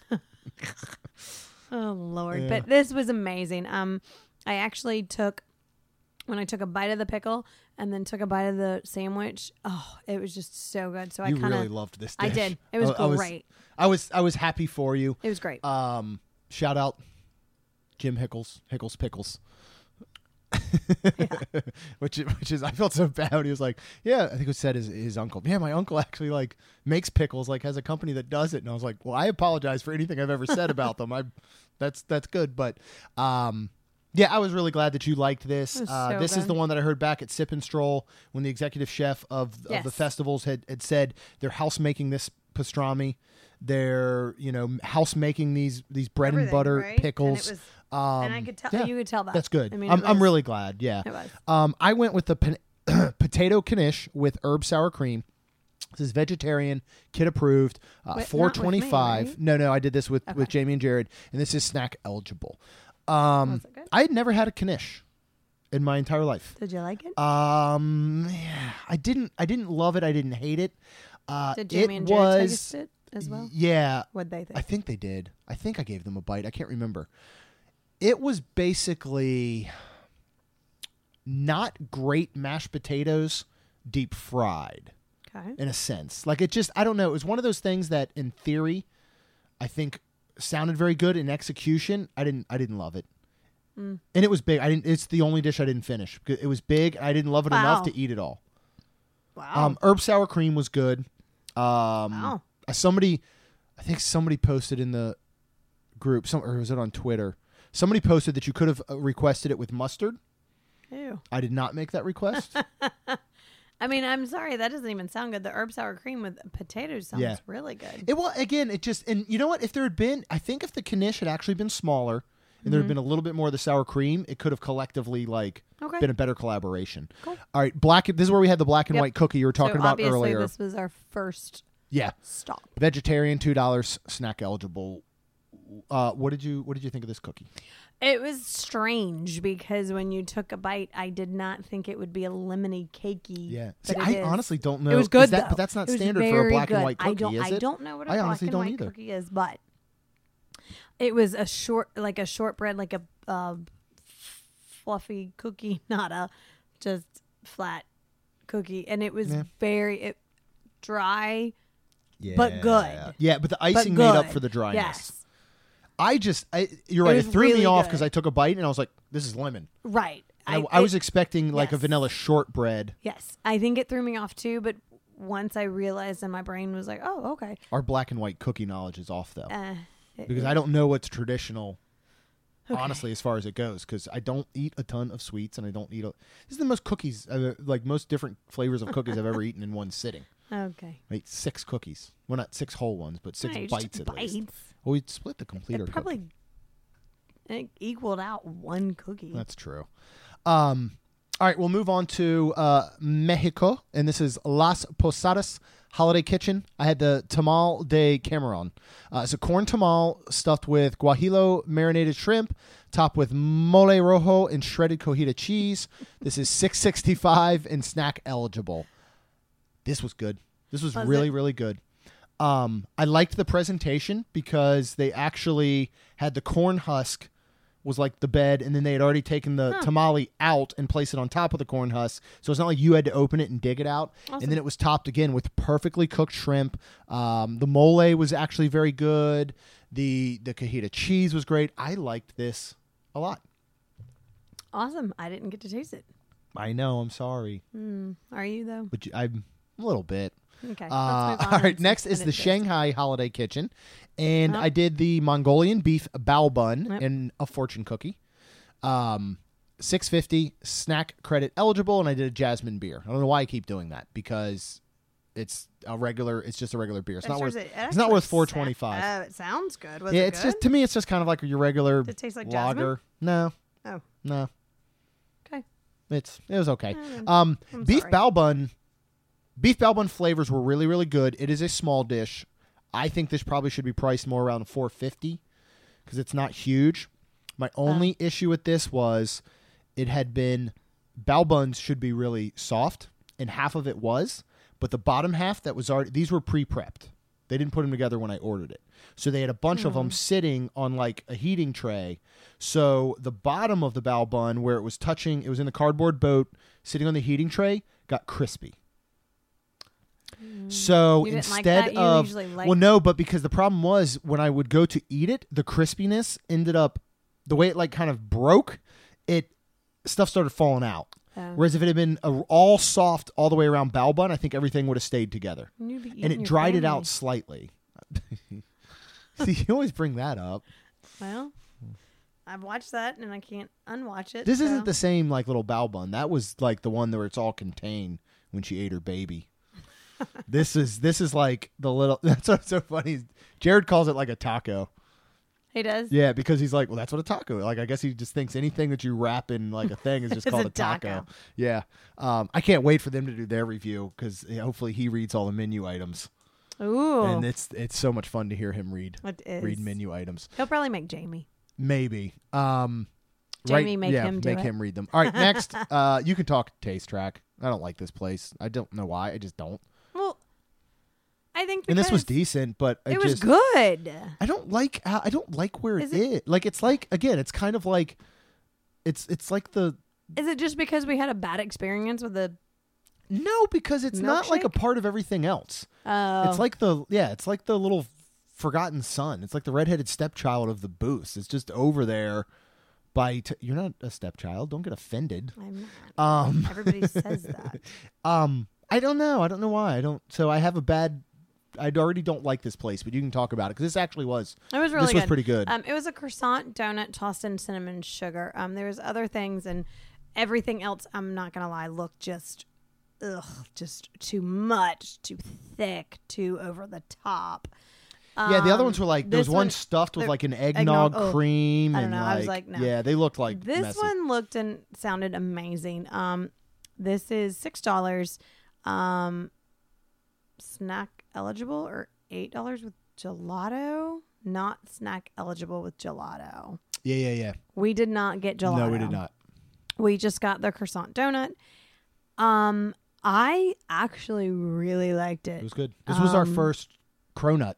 Oh Lord. Yeah. But this was amazing. Um I actually took when I took a bite of the pickle and then took a bite of the sandwich, oh, it was just so good. So you I kinda really loved this I dish. did. It was I, I was great. I was I was happy for you. It was great. Um, shout out Jim Hickles, Hickles Pickles. which which is I felt so bad when he was like, yeah, I think it said his his uncle. Yeah, my uncle actually like makes pickles, like has a company that does it. And I was like, well, I apologize for anything I've ever said about them. I that's that's good, but um. Yeah, I was really glad that you liked this. It was Uh, so this is good. the one that I heard back at Sip and Stroll when the executive chef of, of the Yes. festivals had, had said they're house making this pastrami. They're, you know, house making these these bread and Everything, butter right? And it pickles. was- um, and I could tell yeah, you could tell that. that's good. I mean, I'm it I'm was- really glad. Yeah. It was. Um, I went with the pan- potato knish with herb sour cream. This is vegetarian, kid approved, uh, Wait, four not with me, twenty five. right? No, no, I did this with, Okay. with Jamie and Jared, and this is snack eligible. Um, Was it good? I had never had a knish in my entire life. Did you like it? Um, yeah, I didn't. I didn't love it. I didn't hate it. Uh, Did it Jamie and Jared was. taste it as well? Yeah, What'd they think? I think they did. I think I gave them a bite. I can't remember. It was basically not great mashed potatoes deep fried Okay. in a sense. Like it just, I don't know. It was one of those things that in theory, I think sounded very good. In execution, I didn't, I didn't love it. Mm. And it was big. I didn't, it's the only dish I didn't finish. It was big. I didn't love it Wow. enough to eat it all. Wow. Um, herb sour cream was good. Um, Wow. Somebody, I think somebody posted in the group, some, or was it on Twitter? Somebody posted that you could have requested it with mustard. Ew. I did not make that request. I mean, I'm sorry, that doesn't even sound good. The herb sour cream with potatoes sounds Yeah. really good. It well again. It just and you know what? If there had been, I think if the Knish had actually been smaller and Mm-hmm. there had been a little bit more of the sour cream, it could have collectively like Okay. been a better collaboration. Cool. All right, black. This is where we had the black and Yep. white cookie you were talking so about obviously earlier. This was our first Yeah, stop. vegetarian, two dollars, snack eligible. Uh, what did you What did you think of this cookie? It was strange because when you took a bite, I did not think it would be a lemony cakey. Yeah, but see, it I is. honestly don't know. It was Is good that, though. but that's not It was standard for a very black and good. white cookie, I don't, is I it? don't know what a I black honestly and don't white either. cookie is, but it was a short, like a shortbread, like a uh, fluffy cookie, not a just flat cookie, and it was Yeah. very it, dry. Yeah. But good. Yeah, but the but icing made up good. for the dryness. Yes, I just, I, you're It right. It, was threw me really off good. because I took a bite and I was like, "This is lemon." right. I, I was it- expecting like a yes. vanilla shortbread. yes. I think it threw me off too, but once I realized, and my brain was like, "Oh, okay." Our black and white cookie knowledge is off though, Uh, it- because I don't know what's traditional. Okay. Honestly, as far as it goes, because I don't eat a ton of sweets and I don't eat. A, this is the most cookies, uh, like most different flavors of cookies I've ever eaten in one sitting. Okay. I ate six cookies. Well, not six whole ones, but six No, just bites at bites. least. Well, we split the completer. It cookie. probably it equaled out one cookie. That's true. Um, all right, we'll move on to uh, Mexico, and this is Las Posadas Holiday Kitchen. I had the tamal de Cameron. Uh, it's a corn tamal stuffed with guajillo marinated shrimp, topped with mole rojo and shredded cojita cheese. This is six sixty-five and snack eligible. This was good. This was, Was really, it? really good. Um, I liked the presentation because they actually had the corn husk was like the bed, and then they had already taken the Huh. tamale out and placed it on top of the corn husk. So it's not like you had to open it and dig it out. Awesome. And then it was topped again with perfectly cooked shrimp. Um, the mole was actually very good. The the cojita cheese was great. I liked this a lot. Awesome. I didn't get to taste it. I know. I'm sorry, Mm, are you though? but you, I'm a little bit. Okay. Uh, let's move on all right, since next I is the didn't taste it. Shanghai Holiday Kitchen, and Yep. I did the Mongolian beef bao bun Yep. and a fortune cookie. Um, six fifty snack credit eligible, and I did a jasmine beer. I don't know why I keep doing that because it's a regular. It's just a regular beer. It's It not starts worth. at- it It's not actually worth four sa- twenty five. Oh, it sounds good. Was yeah, it it's good? just to me. It's just kind of like your regular Does it taste like lager. No, Oh, no, okay. it's it was okay. Eh, Um, I'm beef sorry. bao bun, beef bao bun flavors were really really good. It is a small dish. I think this probably should be priced more around four fifty because it's not huge. My only issue with this was it had been bao buns should be really soft, and half of it was, but the bottom half that was already these were pre-prepped. They didn't put them together when I ordered it. So they had a bunch of them sitting on like a heating tray. So the bottom of the bao bun where it was touching, it was in the cardboard boat sitting on the heating tray, got crispy. So You didn't like instead that? You of usually like- well, no, but because the problem was when I would go to eat it, the crispiness ended up the way it like kind of broke. It stuff started falling out. Oh. Whereas if it had been a, all soft all the way around bao bun, I think everything would have stayed together, You'd be and eating it your dried it family. out slightly. See, you always bring that up. Well, I've watched that and I can't unwatch it. This so. isn't the same like little bao bun. That was like the one where it's all contained when she ate her baby. this is this is like the little. That's what's so funny. Jared calls it like a taco. He does. Yeah, because he's like, well, that's what a taco is. Like, I guess he just thinks anything that you wrap in like a thing is just Is called a a taco. taco. Yeah. Um, I can't wait for them to do their review because hopefully he reads all the menu items, Ooh, and it's it's so much fun to hear him read it is. read menu items. He'll probably make Jamie. Maybe. Um, Jamie, right, make yeah, him do make it. him read them. All right, next, uh, you can talk taste track. I don't like this place. I don't know why. I just don't. Well, I think And this was because decent, but It I was just, good. I don't like. How, I don't like where Is it it- is. Like it's like again, it's kind of like, it's it's like the Is it just because we had a bad experience with the? no because it's not like a Milkshake? part of everything else. Oh, It's like the yeah, it's like the little forgotten son. It's like the redheaded stepchild of the booth. It's just over there. By t- you're not a stepchild. Don't get offended. I'm not. Um, Everybody says that. Um, I don't know. I don't know why. I don't. So I have a bad. I already don't like this place, but you can talk about it because this actually was. It was really this good. was pretty good. Um, it was a croissant donut tossed in cinnamon sugar. Um, there was other things and everything else. I'm not gonna lie, looked just, ugh, just too much, too thick, too over the top. Yeah, the other Um, ones were like there was this one one- stuffed with the like an eggnog, eggnog, oh, cream I don't and know, like, I was like, no. yeah, they looked like This messy. one looked and sounded amazing. Um, this is six dollars, um, snack eligible or eight dollars with gelato. Not snack eligible with gelato. Yeah, yeah, yeah. We did not get gelato. No, we did not. We just got the croissant donut. Um, I actually really liked It it. was good. This was our Um, first cronut.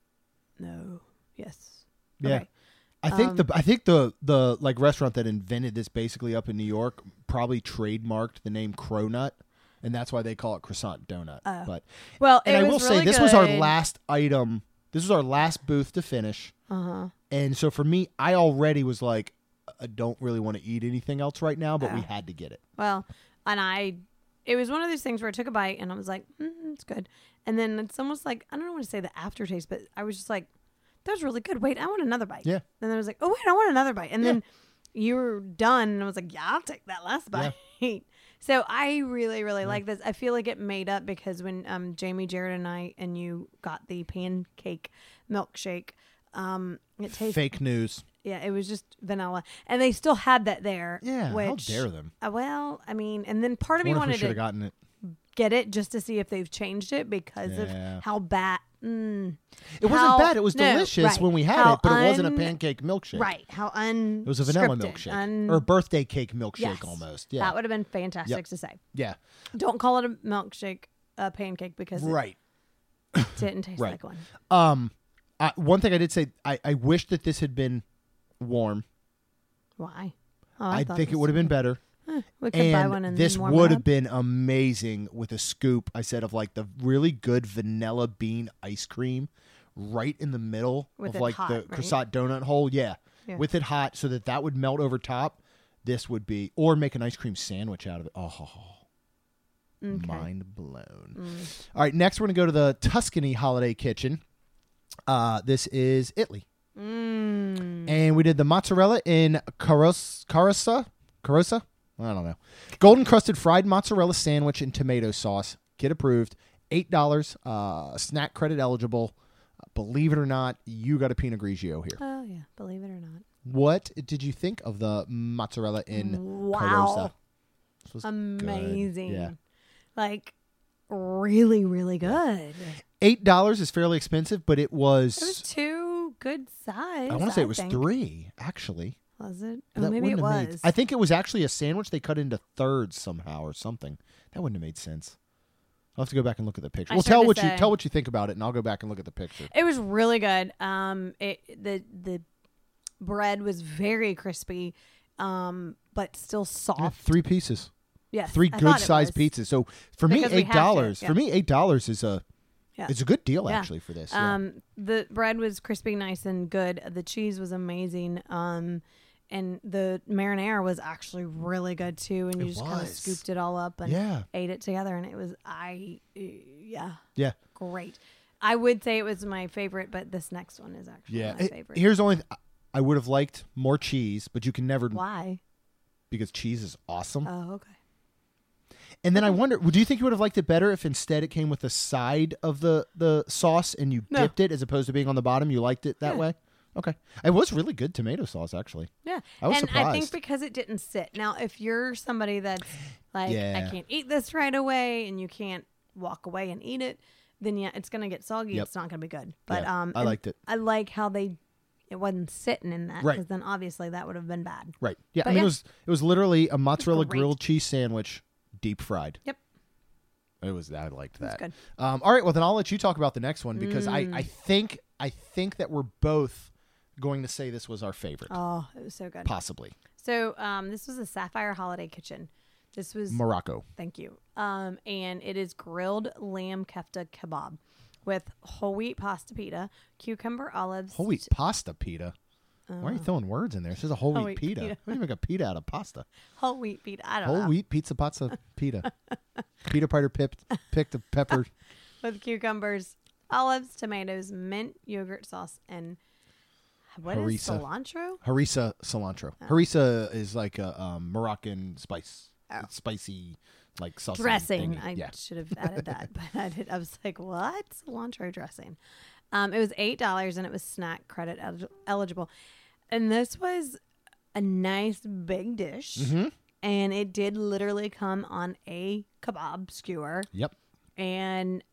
No. Yes. Yeah. Okay. I think um, the I think the the like restaurant that invented this basically up in New York probably trademarked the name Cronut, and that's why they call it croissant donut. Oh. But Well, and it I was will really say this was our good. last item. This was our last booth to finish, Uh-huh. and so for me, I already was like, I don't really want to eat anything else right now, but we Oh. had to get it. Well, and I, it was one of those things where I took a bite and I was like, mm, it's good. And then it's almost like, I don't want to say the aftertaste, but I was just like, that was really good. Wait, I want another bite. Yeah. And then I was like, oh, wait, I want another bite. And Yeah. then you were done and I was like, yeah, I'll take that last bite. So I really, really like this. I feel like it made up because when um, Jamie, Jared, and I and you got the pancake milkshake, um, it tasted Fake news. yeah, it was just vanilla, and they still had that there. Yeah, which, how dare them? Uh, well, I mean, and then part of me I wonder if we wanted should have to gotten it. get it just to see if they've changed it because Yeah. of how bad. Mm, It wasn't how- bad. It was no, delicious right. when we had How it, but it wasn't a un- pancake milkshake. Right? How un. It was a vanilla scripted, milkshake un- or a birthday cake milkshake Yes. almost. Yeah. That would have been fantastic Yep. to say. yeah. Don't call it a milkshake, a pancake because Right. it didn't taste Right. like one. Um, I, one thing I did say, I, I wish that this had been warm. Why? Oh, I, thought think it was- would have been better. Eh, we could buy one And and this warm would it have up. been amazing with a scoop, I said, of like the really good vanilla bean ice cream right in the middle With of it like hot, the right? croissant donut hole. Yeah. Yeah. With it hot so that that would melt over top. This would be, or make an ice cream sandwich out of it. Oh, Okay. mind blown. Mm. All right, next we're going to go to the Tuscany Holiday Kitchen. Uh, this is Italy. Mm. And we did the mozzarella in caros- carossa. Carossa? I don't know. Golden crusted fried mozzarella sandwich and tomato sauce. Kid approved. eight dollars. Uh, snack credit eligible. Uh, believe it or not, you got a Pinot Grigio here. Oh yeah, believe it or not. What did you think of the mozzarella in Wow. carossa? This was Amazing. Good. Yeah. Like really, really good. eight dollars is fairly expensive, but it was... It was two good size. I want to say it was think. three, actually. Was it? That Oh, maybe it wouldn't have was. made- I think it was actually a sandwich they cut into thirds somehow or something. That wouldn't have made sense. I'll have to go back and look at the picture. I Well, tell started what to you say- tell what you think about it, and I'll go back and look at the picture. It was really good. Um, it the the bread was very crispy, um, but still Yeah, soft. three pieces, Yes, three I good thought it sized was. pizzas. So for me, Because we eight have to, dollars. yeah. For me, eight dollars is a Yeah. it's a good deal Yeah. actually for this. yeah. Um, the bread was crispy, nice, and good. The cheese was amazing. Um, and the marinara was actually really good too. And you It just kind of was. scooped it all up and Yeah. ate it together, and it was I uh, yeah Yeah. great. I would say it was my favorite, but this next one is actually Yeah. my It- favorite. here's the only. Th- I would have liked more cheese, but you can never Why? because cheese is awesome. Oh, okay. And then I wonder, do you think you would have liked it better if instead it came with the side of the, the sauce and you No. dipped it as opposed to being on the bottom? You liked it that Yeah. way? Okay. It was really good tomato sauce, actually. Yeah. I was and I think surprised. because it didn't sit. Now, if you're somebody that's like, Yeah. I can't eat this right away, and you can't walk away and eat it, then yeah, it's gonna get soggy. Yep. It's not gonna be good. But Yeah, um, I and liked it. I like how they it wasn't sitting in that Right. because then obviously that would have been bad. Right. Yeah. But I mean, yeah. it was it was literally a mozzarella great. grilled cheese sandwich, deep fried. Yep. It was. I liked It was that. good. Um, all right. Well, then I'll let you talk about the next one because I, Mm. I think I think that we're both going to say this was our favorite, Oh, it was so good. possibly So um, this was a Sapphire Holiday Kitchen. This was Morocco. Thank you. Um, and it is grilled lamb kefta kebab with whole wheat pasta pita, cucumber olives. Whole wheat pasta pita. Uh, Why are you throwing words in there? This is a whole, Whole wheat wheat pita. pita. How do you make a pita out of pasta? whole wheat pita. I don't Whole know. wheat pizza pizza pita. Peter Piper pipped, picked a pepper. With cucumbers, olives, tomatoes, mint, yogurt sauce, and what is Harissa. cilantro? Harissa cilantro. Oh. Harissa is like a um, Moroccan spice. Oh. It's spicy, like salsa Dressing. thingy. I yeah. should have added that, but I did. I was like, what? Cilantro dressing. Um, it was eight dollars and it was snack credit elig- eligible. And this was a nice big dish. Mm-hmm. And it did literally come on a kebab skewer. Yep. And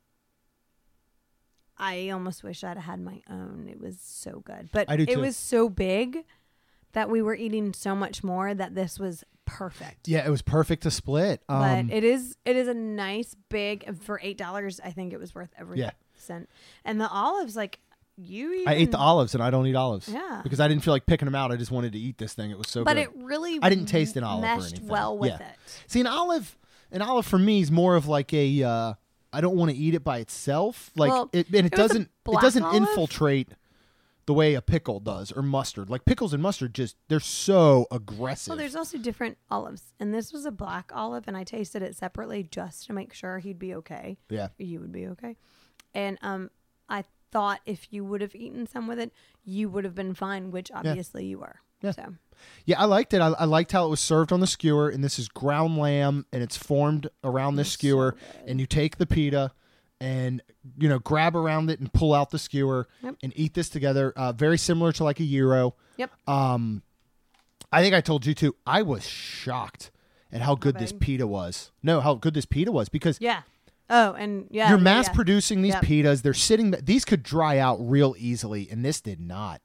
I almost wish I'd had my own. It was so good. But I do it too. was so big that we were eating so much more that this was perfect. Yeah, it was perfect to split. Um, But it is it is a nice big and for eight dollars. I think it was worth every Yeah. cent. And the olives, like you, even, I ate the olives, and I don't eat olives. Yeah. Because I didn't feel like picking them out. I just wanted to eat this thing. It was so but good. it really I didn't taste an olive or meshed anything. well with Yeah. it. See, an olive, an olive for me is more of like a. Uh, I don't want to eat it by itself. Like Well, it, and it, it was a doesn't. It black doesn't olive? infiltrate the way a pickle does or mustard. Like pickles and mustard, just they're so aggressive. Well, there's also different olives, and this was a black olive, and I tasted it separately just to make sure he'd be okay. yeah. You would be okay. And um, I thought if you would have eaten some with it, you would have been fine, which obviously you were. Yeah. So Yeah, I liked it. I, I liked how it was served on the skewer, and this is ground lamb, and it's formed around this It's so skewer, good. and you take the pita and, you know, grab around it and pull out the skewer Yep. and eat this together. Uh, very similar to like a gyro. Yep. Um, I think I told you too, I was shocked at how good this big? pita was. No, how good this pita was because yeah. Oh, and yeah, you're yeah, mass yeah. producing these Yep. pitas. They're sitting, these could dry out real easily, and this did not.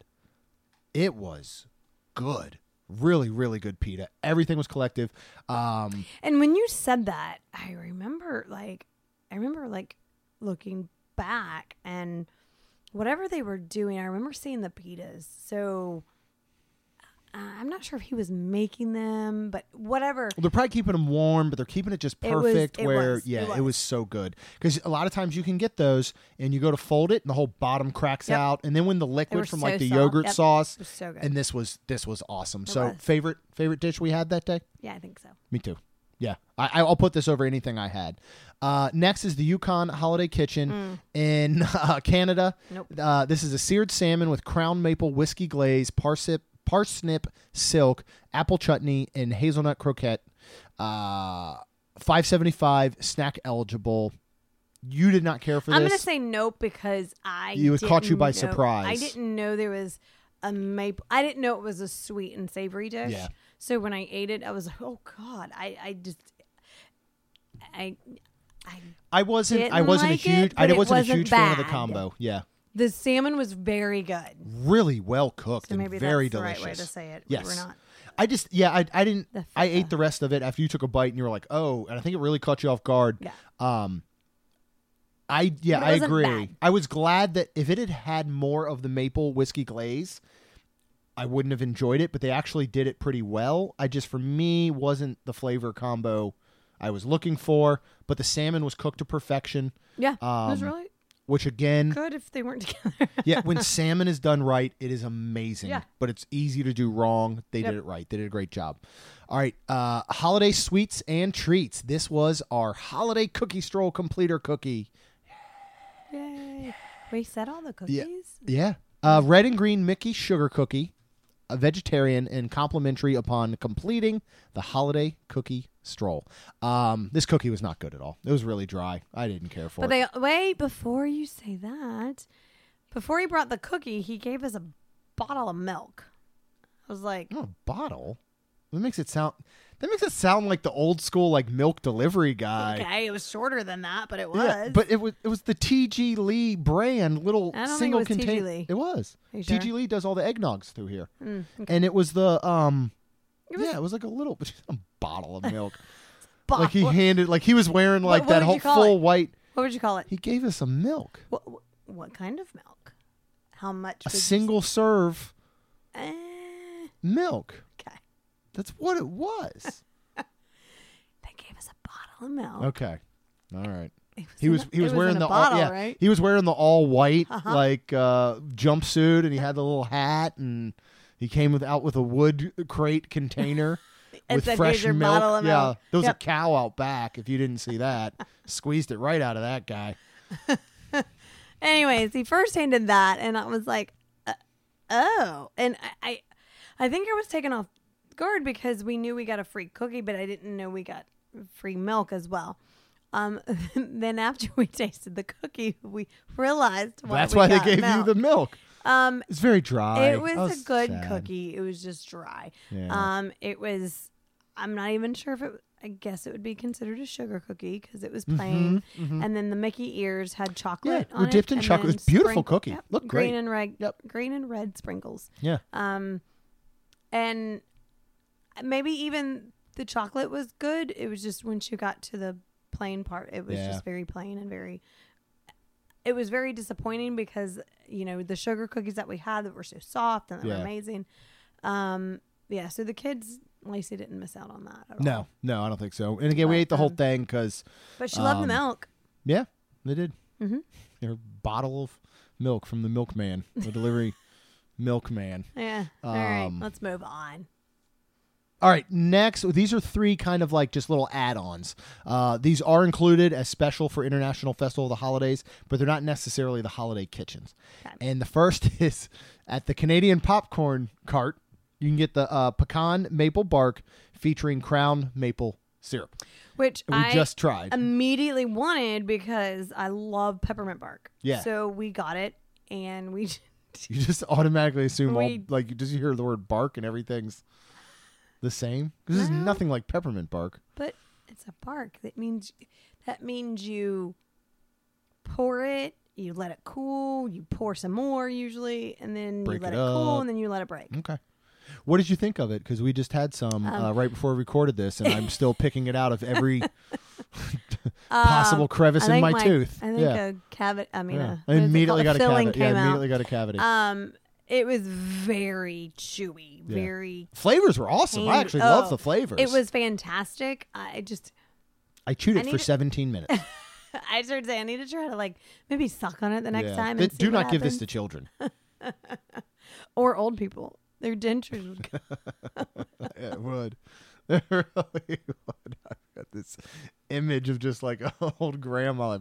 It was good. Really, really good pita. Everything was collective. Um, And when you said that, I remember like I remember like looking back and whatever they were doing, I remember seeing the pitas. So uh, I'm not sure if he was making them, but whatever. Well, they're probably keeping them warm, but they're keeping it just It was- perfect. it where, was, yeah, it it was. was. so good. Because a lot of times you can get those, and you go to fold it, and the whole bottom cracks Yep. out, and then when the were liquid from like so the soft. yogurt Yep. sauce, It was so good. and this was this was awesome. It so was. favorite favorite dish we had that day? Yeah, I think so. Me too. Yeah, I, I'll put this over anything I had. Uh, next is the Yukon Holiday Kitchen in uh, Canada. Mm. Nope. Uh, this is a seared salmon with crown maple whiskey glaze, parsnip, parsnip silk, apple chutney, and hazelnut croquette. Uh, five seventy five, snack eligible. You did not care for I'm this. gonna say nope because I You- it caught you by didn't know- surprise. I didn't know there was a maple. I didn't know it was a sweet and savory dish. Yeah. So when I ate it, I was like, oh god, I I just I I I wasn't. I didn't wasn't like a huge. it, I but it wasn't a wasn't huge fan of the bad. combo. Yeah, the salmon was very good. really well cooked So and maybe very that's the delicious. right way to say it. Yes. We're not. I just, yeah, I, I didn't, The I feta. ate the rest of it after you took a bite and you were like, oh, and I think it really caught you off guard. Yeah. Um, I, yeah, But it I wasn't agree. bad. I was glad that if it had had more of the maple whiskey glaze, I wouldn't have enjoyed it, but they actually did it pretty well. I just, for me, wasn't the flavor combo I was looking for, but the salmon was cooked to perfection, Yeah, it was Um, really which again, good if they weren't together. yeah, when salmon is done right, it is amazing. Yeah. But it's easy to do wrong. They Yep. did it right. They did a great job. All right. Uh, holiday sweets and treats. This was our holiday cookie stroll completer cookie. Yay! We said all the cookies. Yeah. Uh, red and green Mickey sugar cookie, a vegetarian and complimentary upon completing the holiday cookie stroll. Um, this cookie was not good at all. It was really dry. I didn't care for But it. they wait before you say that. Before he brought the cookie, he gave us a bottle of milk. I was like, Oh, a bottle? That makes it sound. That makes it sound like the old school like milk delivery guy. okay, it was shorter than that, but it was. Yeah, but it was it was the T G Lee brand little I don't think single it was T G container. Lee. It was. Are you T G sure? Lee does all the eggnogs through here, Mm, okay. and it was the um. It was yeah, it was like a little a bottle of milk. Bo- like he what, handed, like he was wearing What- like what that would whole you call full it? white. what would you call it? He gave us some milk, What, what, what kind of milk? How much? a would you single serve s- Eh, milk. okay. That's what it was. They gave us a bottle of milk. Okay, all right. It He in was a- he was it wearing in the a bottle, all, yeah, right? he was wearing the all white Uh-huh. like uh, jumpsuit, and he had the little hat, and He came with out with a wood crate container It with said, fresh "Here's your milk. bottle of yeah, milk." there was Yep. a cow out back. If you didn't see that, squeezed it right out of that guy. Anyways, he first handed that, and I was like, uh, "Oh!" And I, I, I think I was taken off guard because we knew we got a free cookie, but I didn't know we got free milk as well. Um, then after we tasted the cookie, we realized why That's we why they got gave milk. you the milk. Um, It's very dry. it was, That a good sad. cookie. It was just dry. Yeah. Um, it was. I'm not even sure if it. I guess it would be considered a sugar cookie because it was plain. Mhm. And then the Mickey ears had Yeah, chocolate we're on it. dipped in and chocolate. then It's a beautiful sprinkle- cookie. yep, Looked green great. and red. Yep. Green and red sprinkles. Yeah. Um, and maybe even the chocolate was good. It was just when she got to the plain part, it was Yeah. just very plain and very. It was very disappointing because you know the sugar cookies that we had that were so soft and that Yeah. were amazing. Um, yeah, so the kids, Lacey didn't miss out on that at No, all. no, I don't think so. And again, we But, ate the whole um, thing because, But she loved Um, the milk. yeah, they did. Mm-hmm. Their bottle of milk from the milkman, the delivery milkman. Yeah. All right, Um, let's move on. All right, next, these are three kind of like just little add-ons. Uh, these are included as special for International Festival of the Holidays, but they're not necessarily the holiday kitchens. Okay. And the first is at the Canadian Popcorn Cart, you can get the uh, pecan maple bark featuring Crown maple syrup. Which We I just tried. immediately wanted because I love peppermint bark. Yeah. So we got it, and we. You just automatically assume all, We- like, does you hear the word bark and everything's the same? Because this is No. nothing like peppermint bark. But it's a bark. That means that means you pour it, you let it cool, you pour some more usually, and then Break you let it it, cool, up. and then you let it break. Okay. What did you think of it? Because we just had some uh, Um, right before we recorded this, and I'm still picking it out of every possible Um, crevice I in think my, tooth. I think yeah. a cavity. I mean, yeah. a, I what is it immediately called? got a filling cavity. Yeah, came I out. immediately got a cavity. Um, it was very chewy, Yeah. very. Flavors were awesome. I hand- actually oh, love the flavors. It was fantastic. I just, I chewed I it for need- seventeen minutes. I started saying I need to try to like maybe suck on it the next Yeah. time. Th- And Do see not what give this happens. to children. or old people. Their dentures would go. It would. It really would. I've got this image of just like an old grandma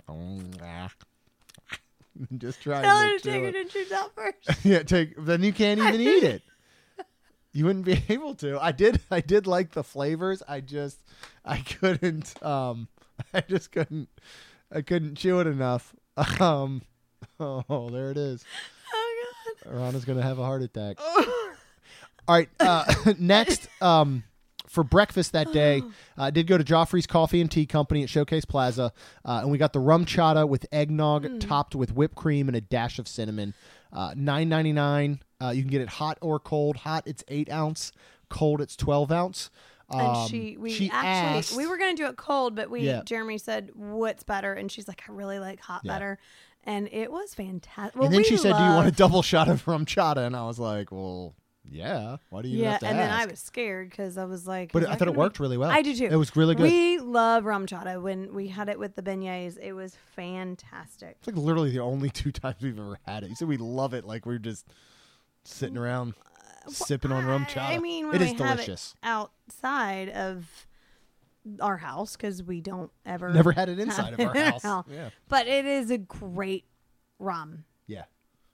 just trying Tell to her to chew take her it. dentures out first. Yeah, take then you can't even eat it. You wouldn't be able to. I did I did like the flavors. I just I couldn't um I just couldn't I couldn't chew it enough. Um oh, there it is. Oh Rana's gonna have a heart attack. God. All right. Uh, next, um, for breakfast that day, I uh, did go to Joffrey's Coffee and Tea Company at Showcase Plaza, uh, and we got the rum chata with eggnog Mm. topped with whipped cream and a dash of cinnamon. Uh, nine ninety nine. Uh, you can get it hot or cold. Hot, it's eight ounce. Cold, it's twelve ounce. Um, And she, we she actually, asked, we were gonna do it cold, but we, Yeah. Jeremy said, "What's better?" And she's like, "I really like hot Yeah. better," and it was fantastic. Well, and then we she said, "Do you want a love- double shot of rum chata?" And I was like, "Well, yeah. Why do you Yeah, have to and then I ask?" was scared because I was like, But "Is I that thought it gonna be-" worked really well. I do too. It was really good. We love rum chata. When we had it with the beignets, it was fantastic. It's like literally the only two times we've ever had it. You said we love it, like we're just sitting around sipping on rum chata. I mean, when it we is have delicious. it outside of our house because we don't ever Never had it have inside of it our in house. Yeah, But it is a great rum. yeah.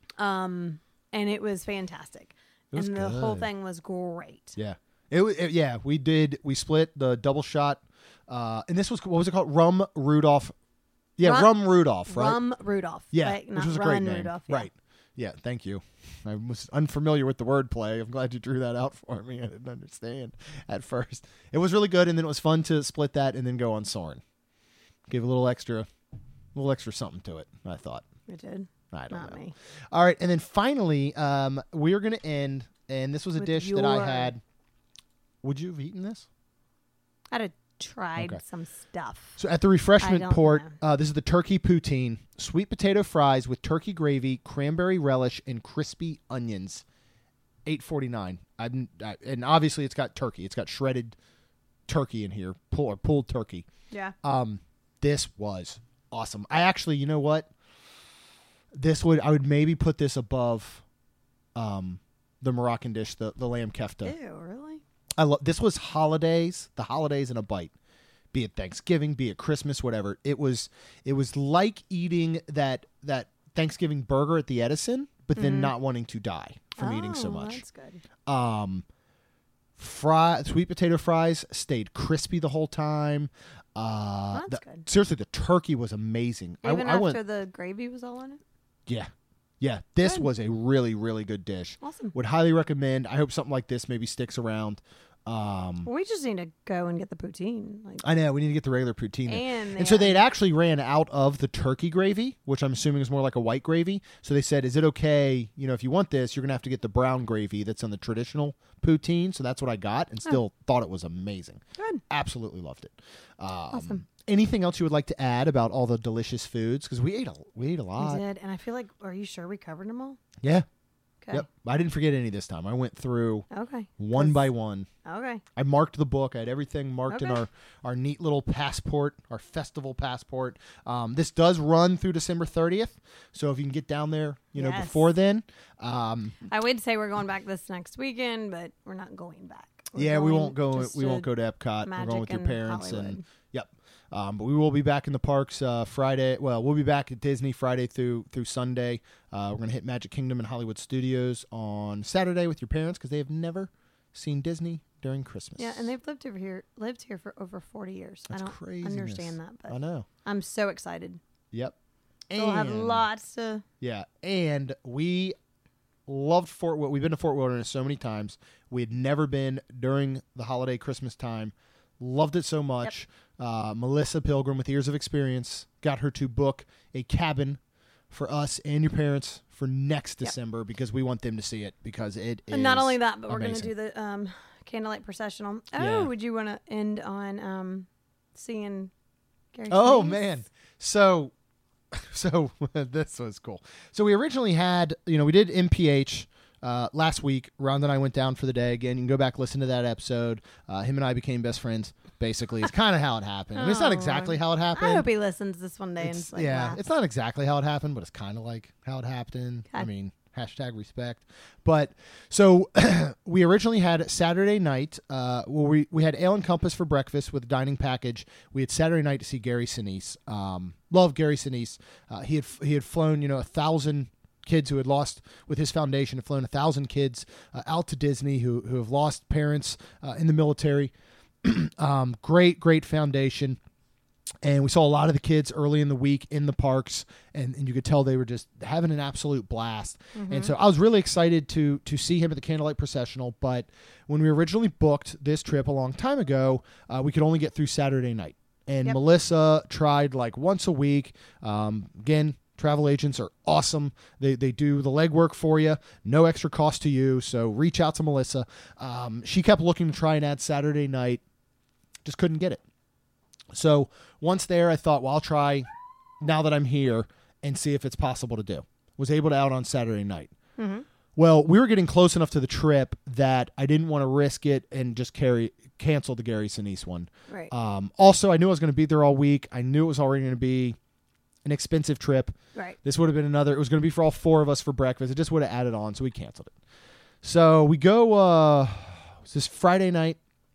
Um, and it was fantastic. It was and the whole good. thing was great. Yeah. It, wa- it yeah, we did we split the double shot uh and this was what was it called? Rum Rudolph. Yeah, Rum- Rum Rudolph, right? Rum Rudolph. yeah, right? which Not was a Run great name. Rudolph. Yeah. Right. Yeah, thank you. I was unfamiliar with the wordplay. I'm glad you drew that out for me. I didn't understand at first. It was really good, and then it was fun to split that and then go on Soren. Give a little extra, a little extra something to it. I thought. It did. I don't Not know. me. All right, and then finally, um, we are going to end, and this was a With dish that I your- had. Would you have eaten this? I'd have tried Okay. some stuff. So at the refreshment I don't port, know. uh, this is the turkey poutine, sweet potato fries with turkey gravy, cranberry relish, and crispy onions. eight forty-nine. I'm I, and obviously it's got turkey. It's got shredded turkey in here, pull or pulled turkey. Yeah. Um, this was awesome. I actually, you know what? This would I would maybe put this above, um, the Moroccan dish, the the lamb kefta. Ew, really? I love this was holidays, the holidays in a bite. Be it Thanksgiving, be it Christmas, whatever. It was it was like eating that that Thanksgiving burger at the Edison, but then Mhm. not wanting to die from oh, eating so much. That's good. Um, fry sweet potato fries stayed crispy the whole time. Uh, That's the- good. seriously, the turkey was amazing. Even I, I after went, the gravy was all in it? yeah, yeah. This Good. was a really, really good dish. Awesome. Would highly recommend. I hope something like this maybe sticks around. Um, Well, we just need to go and get the poutine. Like, I know we need to get the regular poutine. there. and And so they they had actually ran out of the turkey gravy, which I'm assuming is more like a white gravy. So they said, is it okay, you know, if you want this, you're going to have to get the brown gravy that's on the traditional poutine. So that's what I got and still thought it was amazing. Good. Absolutely loved it. Um, Awesome. Anything else you would like to add about all the delicious foods? Because we ate a, we ate a We lot. did, and I feel like, are you sure we covered them all? Yeah. Okay. Yep. I didn't forget any this time. I went through Okay. one 'Cause- by one. Okay. I marked the book. I had everything marked in Okay. our, our neat little passport, our festival passport. Um, this does run through December thirtieth. So if you can get down there, you know, Yes. before then. Um, I would say we're going back this next weekend, but we're not going back. We're yeah, we going won't go. just We to won't go to Epcot. We're Magic going with your and parents Hollywood. and yep. Um, but we will be back in the parks uh, Friday. Well, we'll be back at Disney Friday through through Sunday. Uh, we're gonna hit Magic Kingdom and Hollywood Studios on Saturday with your parents because they have never seen Disney during Christmas. Yeah, and they've lived over here, lived here for over forty years. That's I don't craziness. understand that, I but know. I'm so excited. Yep. So we'll have And- lots to. Yeah, and we loved Fort. Wil- We've been to Fort Wilderness so many times. We had never been during the holiday Christmas time. Loved it so much. Uh, Melissa Pilgrim, with years of experience, got her to book a cabin for us and your parents for next Yep. December because we want them to see it because it is. And not only that, but we're going to amazing. do the um, candlelight processional. Oh, Yeah. would you want to end on um, seeing Gary? Oh Sinise? man, so so this was cool. So we originally had, you know, we did M P H uh, last week. Ron and I went down for the day again. You can go back listen to that episode. Uh, him and I became best friends. Basically, it's kind of how it happened. I mean, it's not Oh, exactly how it happened. I hope he listens this one day and It's- it's like, yeah, wow. it's not exactly how it happened, but it's kind of like how it happened. I Okay. mean, hashtag respect. But so we originally had Saturday night. Uh, where we we had Ale and Compass for breakfast with a dining package. We had Saturday night to see Gary Sinise. Um, love Gary Sinise. Uh, he had he had flown, you know, a thousand kids who had lost with his foundation. Had flown a thousand kids uh, out to Disney who who have lost parents uh, in the military. um, great, great foundation. And we saw a lot of the kids early in the week in the parks, and, and you could tell they were just having an absolute blast. Mm-hmm. And so I was really excited to to see him at the Candlelight Processional. But when we originally booked this trip a long time ago, uh, we could only get through Saturday night. And Yep. Melissa tried like once a week. Um, again, travel agents are awesome. They they do the legwork for you, no extra cost to you. So reach out to Melissa. Um, she kept looking to try and add Saturday night, just couldn't get it. So once there, I thought, well, I'll try now that I'm here and see if it's possible to do. Was able to out on Saturday night. Mm-hmm. Well, we were getting close enough to the trip that I didn't want to risk it and just carry cancel the Gary Sinise one. Right. Um, also, I knew I was going to be there all week. I knew it was already going to be an expensive trip. right. This would have been another. It was going to be for all four of us for breakfast. It just would have added on, so we canceled it. So we go. Uh, it was this Friday night.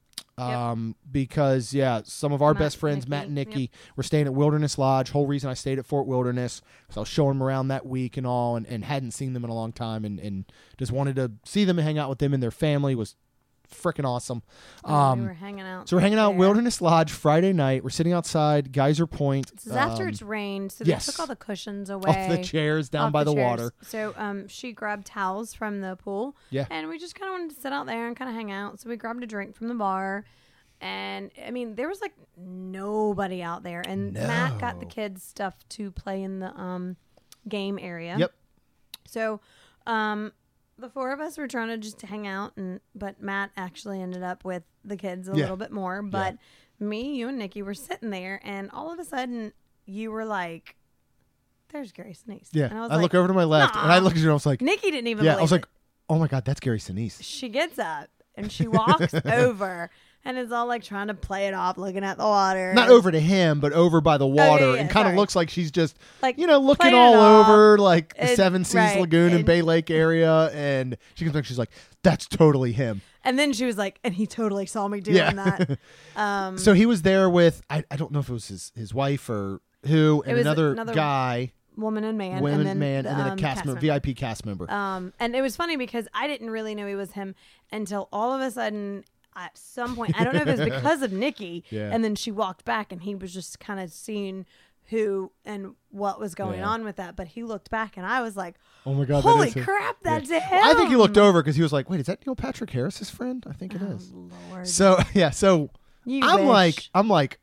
Um, because yeah, some of our Matt, best friends, Nikki, Matt and Nikki, yep. were staying at Wilderness Lodge. Whole reason I stayed at Fort Wilderness, so I was showing them around that week and all, and, and hadn't seen them in a long time, and, and just wanted to see them and hang out with them and their family. Was freaking awesome. Oh, Um, we were hanging out. so we're hanging out at there. Wilderness Lodge Friday night. We're sitting outside Geyser Point. This is after um, it's rained, so yes. they took all the cushions away off the chairs down off by the, chairs. water. So um, she grabbed towels from the pool. Yeah. And we just kind of wanted to sit out there and kind of hang out. So we grabbed a drink from the bar. And I mean, there was like nobody out there. And Matt got the No. kids stuff to play in the um, game area. Yep. So um, the four of us were trying to just hang out, and but Matt actually ended up with the kids a Yeah. little bit more. But me, you, and Nikki were sitting there, and all of a sudden, you were like, "There's Gary Sinise." Yeah. and I was I like, look over to my left, and I "Nah." look at you, and I was like, Nikki didn't even. yeah. believe I was like, it. oh my god, that's Gary Sinise. She gets up and she walks over, And it's all like trying to play it off, looking at the water. Not over to him, but over by the water, Oh, yeah, yeah, and kind of sorry. looks like she's just, Like, you know, looking playing all it off. over like the And- Seven Seas right, Lagoon and and- Bay Lake area. And she comes back, she's like, that's totally him. And then she was like, and he totally saw me doing Yeah. that. Um, So he was there with, I, I don't know if it was his, his wife or who, and was another, another guy, woman and man. women, and then, man, and then a um, cast, member, member. V I P cast member. Um, and it was funny because I didn't really know he was him until all of a sudden, at some point, I don't know if it was because of Nikki, Yeah. and then she walked back and he was just kind of seeing who and what was going Yeah. on with that. But he looked back and I was like, Oh my God! that holy is him. crap, Yeah. that's him. I think he looked over because he was like, "Wait, is that Neil Patrick Harris's friend?" I think it Oh, is. Lord. So yeah, so You I'm wish. like, I'm like,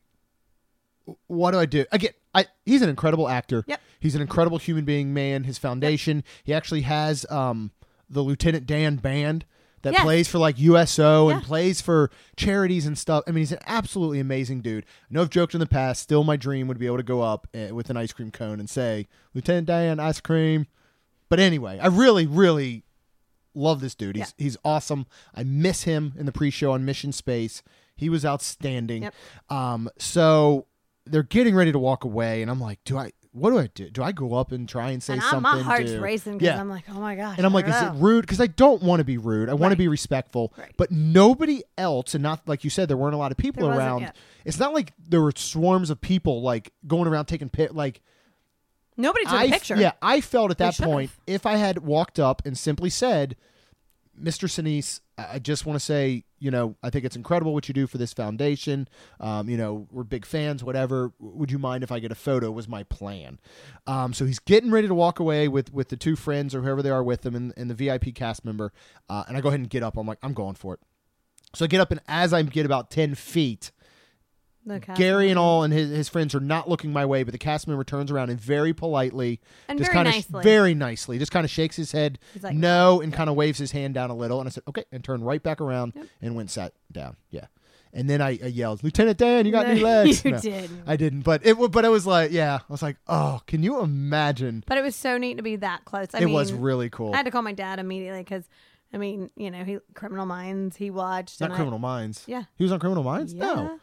what do I do? Again, I he's an incredible actor. Yep. He's an incredible human being, man. His foundation. He actually has um the Lieutenant Dan band that Yes. plays for like U S O and Yeah. plays for charities and stuff. I mean, he's an absolutely amazing dude. I know I've joked in the past. Still, my dream would be able to go up uh, with an ice cream cone and say, "Lieutenant Dan, ice cream." But anyway, I really, really love this dude. He's he's awesome. I miss him in the pre-show on Mission Space. He was outstanding. Yep. Um, so they're getting ready to walk away, and I'm like, do I? What do I do? Do I go up and try and say and something? I'm, my heart's to, racing because Yeah. I'm like, oh my gosh. And I'm I like, don't is know. it rude? Because I don't want to be rude. I want to Right. be respectful. Right. But nobody else, and not like you said, there weren't a lot of people There wasn't, around. yeah. It's not like there were swarms of people like going around taking pit. Like Nobody took I, a picture. yeah, I felt at They that should've. point, if I had walked up and simply said, Mister Sinise, I just want to say, you know, I think it's incredible what you do for this foundation. Um, you know, we're big fans, whatever. Would you mind if I get a photo? Was my plan. Um, so he's getting ready to walk away with, with the two friends or whoever they are with him and, and the V I P cast member. Uh, and I go ahead and get up. I'm like, I'm going for it. So I get up, and as I get about ten feet, The cast Gary and member. all and his, his friends are not looking my way, but the cast member turns around and very politely, And just very kind of nicely. very nicely, just kind of shakes his head He's like, no, and kind of waves his hand down a little. And I said, okay, and turned right back around Yep. and went sat down. Yeah, and then I, I yelled, Lieutenant Dan, you got No, any legs? You No, didn't. I didn't, but it wa- but it was like, yeah, I was like, oh, can you imagine? But it was so neat to be that close. I it mean, was really cool. I had to call my dad immediately because, I mean, you know, he Criminal Minds he watched. Not and Criminal Minds. Yeah. He was on Criminal Minds. I, No, yeah.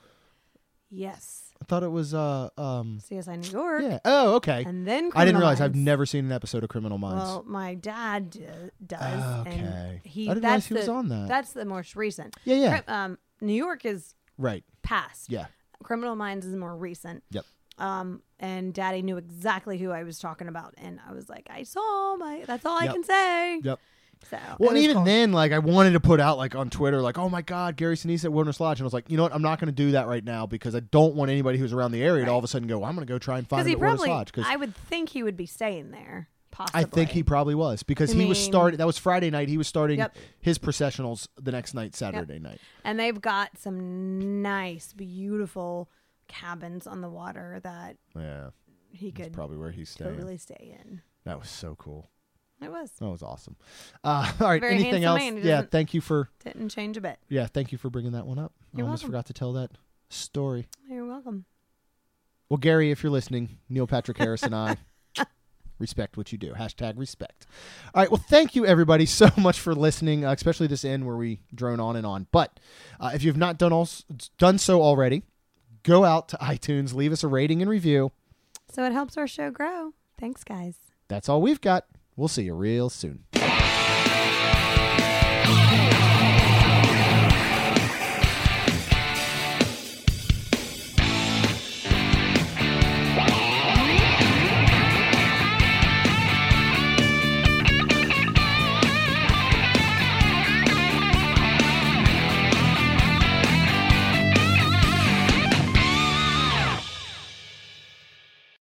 Yes. I thought it was. Uh, um, C S I New York. yeah. Oh, okay. And then I didn't Criminal realize I've Minds. never seen an episode of Criminal Minds. Well, my dad d- does. Okay. And he, I didn't realize that's he was the, on that. That's the most recent. yeah, yeah. Cri- Um, New York is Right. past. Yeah. Criminal Minds is more recent. Yep. Um, and Daddy knew exactly who I was talking about, and I was like, I saw my. That's all Yep. I can say. Yep. So Well, it and was even cool. then, like, I wanted to put out, like, on Twitter, like, oh, my God, Gary Sinise at Wilderness Lodge. And I was like, you know what? I'm not going to do that right now because I don't want anybody who's around the area to Right. all of a sudden go, I'm going to go try and find because him he at Wilderness probably. Lodge. Because I would think he would be staying there. Possibly. I think he probably was because I he was mean- starting. That was Friday night. He was starting Yep. his processionals the next night, Saturday night. And they've got some nice, beautiful cabins on the water that Yeah. he That's could probably where he's staying. totally stay in. That was so cool. It was. That was awesome. Uh, all right. Very anything handsome else? man. He Yeah. doesn't- Thank you for. Didn't change a bit. Yeah. Thank you for bringing that one up. I You're almost welcome. forgot to tell that story. You're welcome. Well, Gary, if you're listening, Neil Patrick Harris and I respect what you do. Hashtag respect. All right. Well, thank you, everybody, so much for listening, uh, especially this end where we drone on and on. But uh, if you've not done, all, done so already, go out to iTunes, leave us a rating and review. So it helps our show grow. Thanks, guys. That's all we've got. We'll see you real soon.